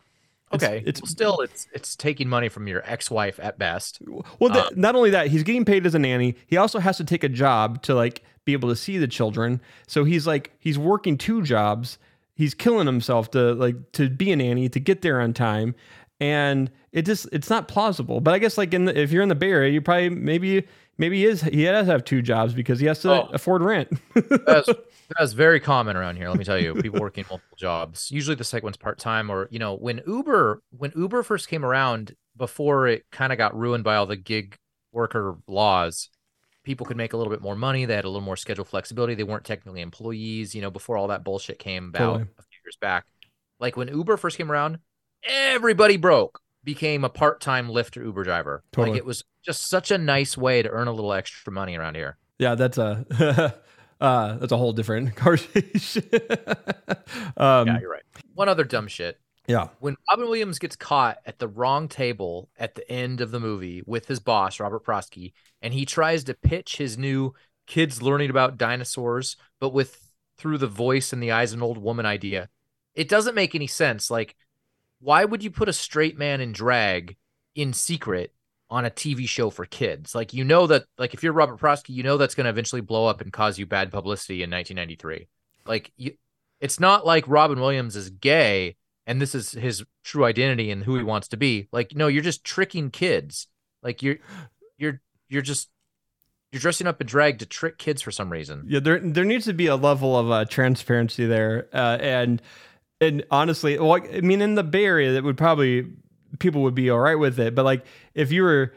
A: Okay, it's taking money from your ex-wife at best.
B: Well, not only that, he's getting paid as a nanny. He also has to take a job to like be able to see the children. So he's working 2 jobs. He's killing himself to be a nanny, to get there on time, and it's not plausible. But I guess like if you're in the Bay Area, you probably maybe he does have 2 jobs because he has to afford rent.
A: That's very common around here. Let me tell you, people working multiple jobs. Usually the second one's part-time, or, when Uber first came around, before it kind of got ruined by all the gig worker laws, people could make a little bit more money. They had a little more schedule flexibility. They weren't technically employees, before all that bullshit came about a few years back. Like when Uber first came around, everybody became a part-time Lyft or Uber driver.
B: Totally.
A: Like it was just such a nice way to earn a little extra money around here.
B: Yeah, that's a whole different conversation.
A: Yeah, you're right. One other dumb shit.
B: Yeah.
A: When Robin Williams gets caught at the wrong table at the end of the movie with his boss, Robert Prosky, and he tries to pitch his new kids learning about dinosaurs, but through the voice and the eyes of an old woman idea, it doesn't make any sense. Like, why would you put a straight man in drag in secret on a TV show for kids? Like, that, like, if you're Robert Prosky, that's going to eventually blow up and cause you bad publicity in 1993. Like, it's not like Robin Williams is gay and this is his true identity and who he wants to be. Like, no, you're just tricking kids. Like, you're dressing up in drag to trick kids for some reason.
B: Yeah, there needs to be a level of transparency there, and honestly, well, I mean, in the Bay Area, that would probably people would be all right with it. But like, if you're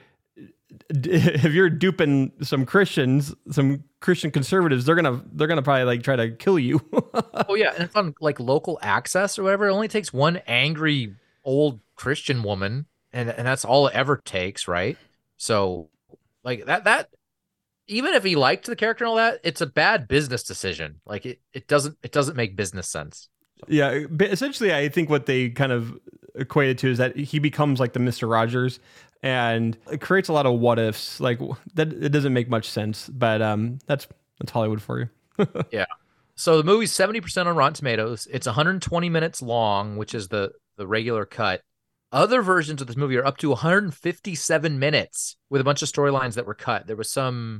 B: duping some Christian conservatives, they're gonna probably like try to kill you.
A: Oh yeah, and it's on like local access or whatever. It only takes one angry old Christian woman, and that's all it ever takes, right? So like that even if he liked the character and all that, it's a bad business decision. Like it doesn't make business sense.
B: Yeah, but essentially, I think what they kind of equated to is that he becomes like the Mr. Rogers, and it creates a lot of what ifs. Like that, it doesn't make much sense. But that's Hollywood for you.
A: Yeah. So the movie's 70% on Rotten Tomatoes. It's 120 minutes long, which is the regular cut. Other versions of this movie are up to 157 minutes with a bunch of storylines that were cut. There was some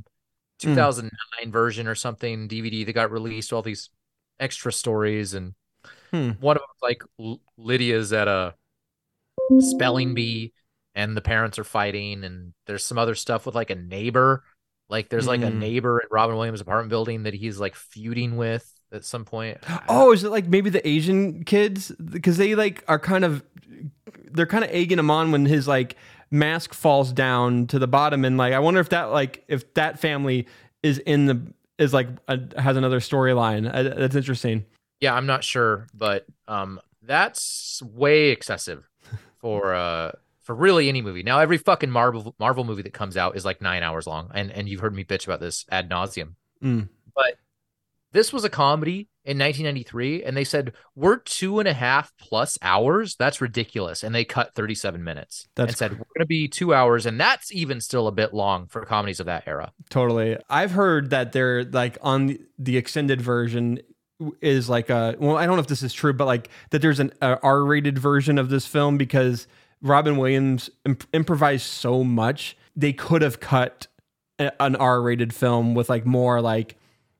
A: 2009 version or something DVD that got released, all these extra stories, and one of them like Lydia's at a spelling bee and the parents are fighting, and there's some other stuff with like a neighbor. Like there's like a neighbor in Robin Williams' apartment building that he's like feuding with at some point.
B: Oh, is it like maybe the Asian kids? Because they like are they're kind of egging him on when his like mask falls down to the bottom, and like I wonder if that family is has another storyline. That's interesting.
A: Yeah, I'm not sure, but that's way excessive for really any movie. Now, every fucking Marvel movie that comes out is like 9 hours long, and you've heard me bitch about this ad nauseum. But this was a comedy in 1993, and they said, we're 2.5+ hours. That's ridiculous. And they cut 37 minutes and said, we're going to be 2 hours. And that's even still a bit long for comedies of that era.
B: Totally. I've heard that they're like on the extended version is like well, I don't know if this is true, but like that there's an R-rated version of this film because Robin Williams improvised so much. They could have cut an R-rated film with like more like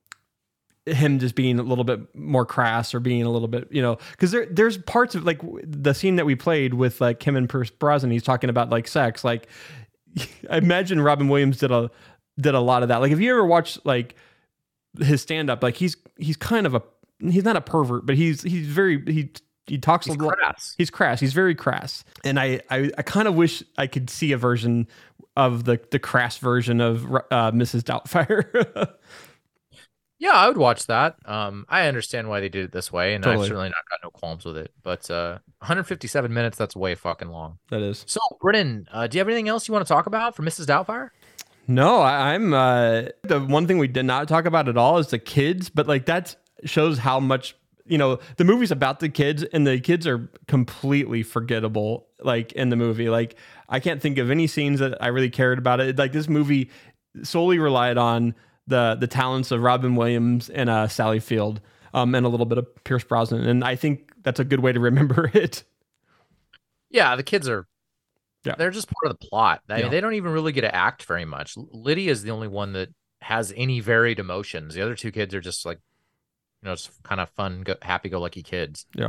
B: him just being a little bit more crass or being a little bit, because there's parts of like the scene that we played with like him and Pierce Brosnan, he's talking about like sex. Like I imagine Robin Williams did a lot of that. Like if you ever watch like his stand up, like he's kind of he's not a pervert, but he talks a lot. He's crass. He's very crass. And I kind of wish I could see a version of the crass version of Mrs. Doubtfire.
A: Yeah, I would watch that. I understand why they did it this way, and
B: Totally.
A: I've certainly not got no qualms with it. But 157 minutes, that's way fucking long.
B: That is.
A: So, Brennan, do you have anything else you want to talk about for Mrs. Doubtfire?
B: No, I'm the one thing we did not talk about at all is the kids, but like that shows how much, the movie's about the kids, and the kids are completely forgettable, like in the movie. Like I can't think of any scenes that I really cared about it. Like this movie solely relied on the talents of Robin Williams and Sally Field, and a little bit of Pierce Brosnan, and I think that's a good way to remember it.
A: Yeah, the kids are.
B: Yeah.
A: They're just part of the plot. I
B: Yeah.
A: mean, they don't even really get to act very much. Lydia is the only one that has any varied emotions. The other two kids are just like, just kind of fun, happy-go-lucky kids.
B: Yeah.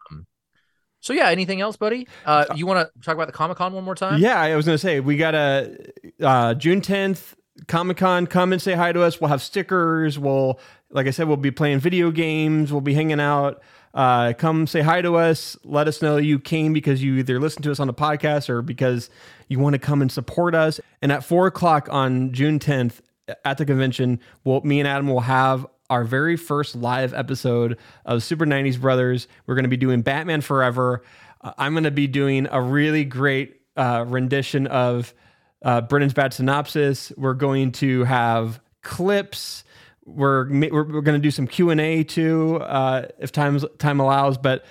A: So yeah, anything else, buddy? You want to talk about the Comic-Con one more time?
B: Yeah, I was going to say, we got a June 10th Comic-Con. Come and say hi to us. We'll have stickers. Like I said, we'll be playing video games. We'll be hanging out. Come say hi to us. Let us know you came because you either listened to us on the podcast or because you want to come and support us. And at 4:00 on June 10th at the convention, me and Adam will have our very first live episode of Super 90s Brothers. We're going to be doing Batman Forever. I'm going to be doing a really great rendition of Brennan's Bad Synopsis. We're going to have clips. We're going to do some Q&A too, if time allows. But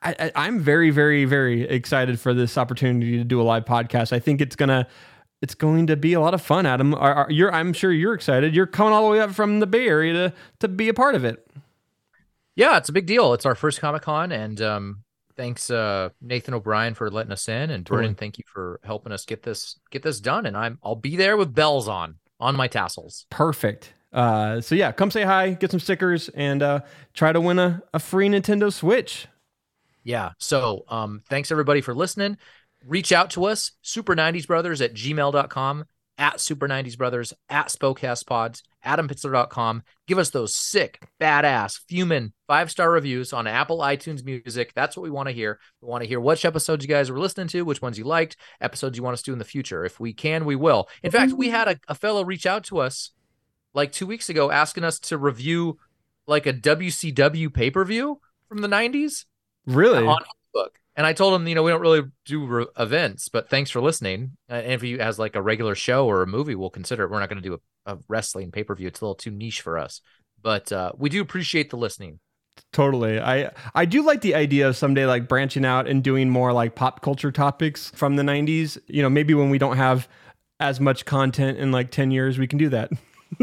B: I'm very, very, very excited for this opportunity to do a live podcast. I think it's going to be a lot of fun, Adam. I'm sure you're excited. You're coming all the way up from the Bay Area to be a part of it.
A: Yeah, it's a big deal. It's our first Comic-Con, and thanks Nathan O'Brien for letting us in, and Brennan, thank you for helping us get this done. And I'll be there with bells on my tassels.
B: Perfect. So yeah, come say hi, get some stickers, and try to win a free Nintendo Switch.
A: Yeah. So thanks everybody for listening. Reach out to us, super90sbrothers@gmail.com, @super90sbrothers, @spokecastpods, adampitzler.com. Give us those sick, badass, fuming 5-star reviews on Apple iTunes Music. That's what we want to hear. We want to hear which episodes you guys were listening to, which ones you liked, episodes you want us to do in the future. If we can, we will. In fact, we had a fellow reach out to us like 2 weeks ago asking us to review like a WCW pay-per-view from the 90s.
B: Really?
A: On Facebook. And I told him, we don't really do events, but thanks for listening. And if he has like a regular show or a movie, we'll consider it. We're not going to do a wrestling pay-per-view. It's a little too niche for us, but we do appreciate the listening.
B: Totally. I do like the idea of someday like branching out and doing more like pop culture topics from the 90s. Maybe when we don't have as much content in like 10 years, we can do that.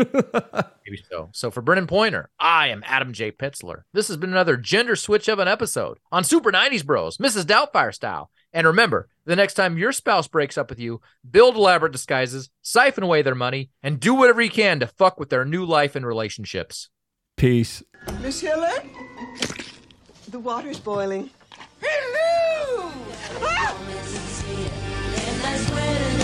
A: Maybe so. So for Brennan Pointer, I am Adam J. Pitzler. This has been another gender switch of an episode on Super 90s Bros, Mrs. Doubtfire style. And remember, the next time your spouse breaks up with you, build elaborate disguises, siphon away their money, and do whatever you can to fuck with their new life and relationships.
B: Peace.
E: Miss Helen? The water's boiling.
G: Hello! Ah!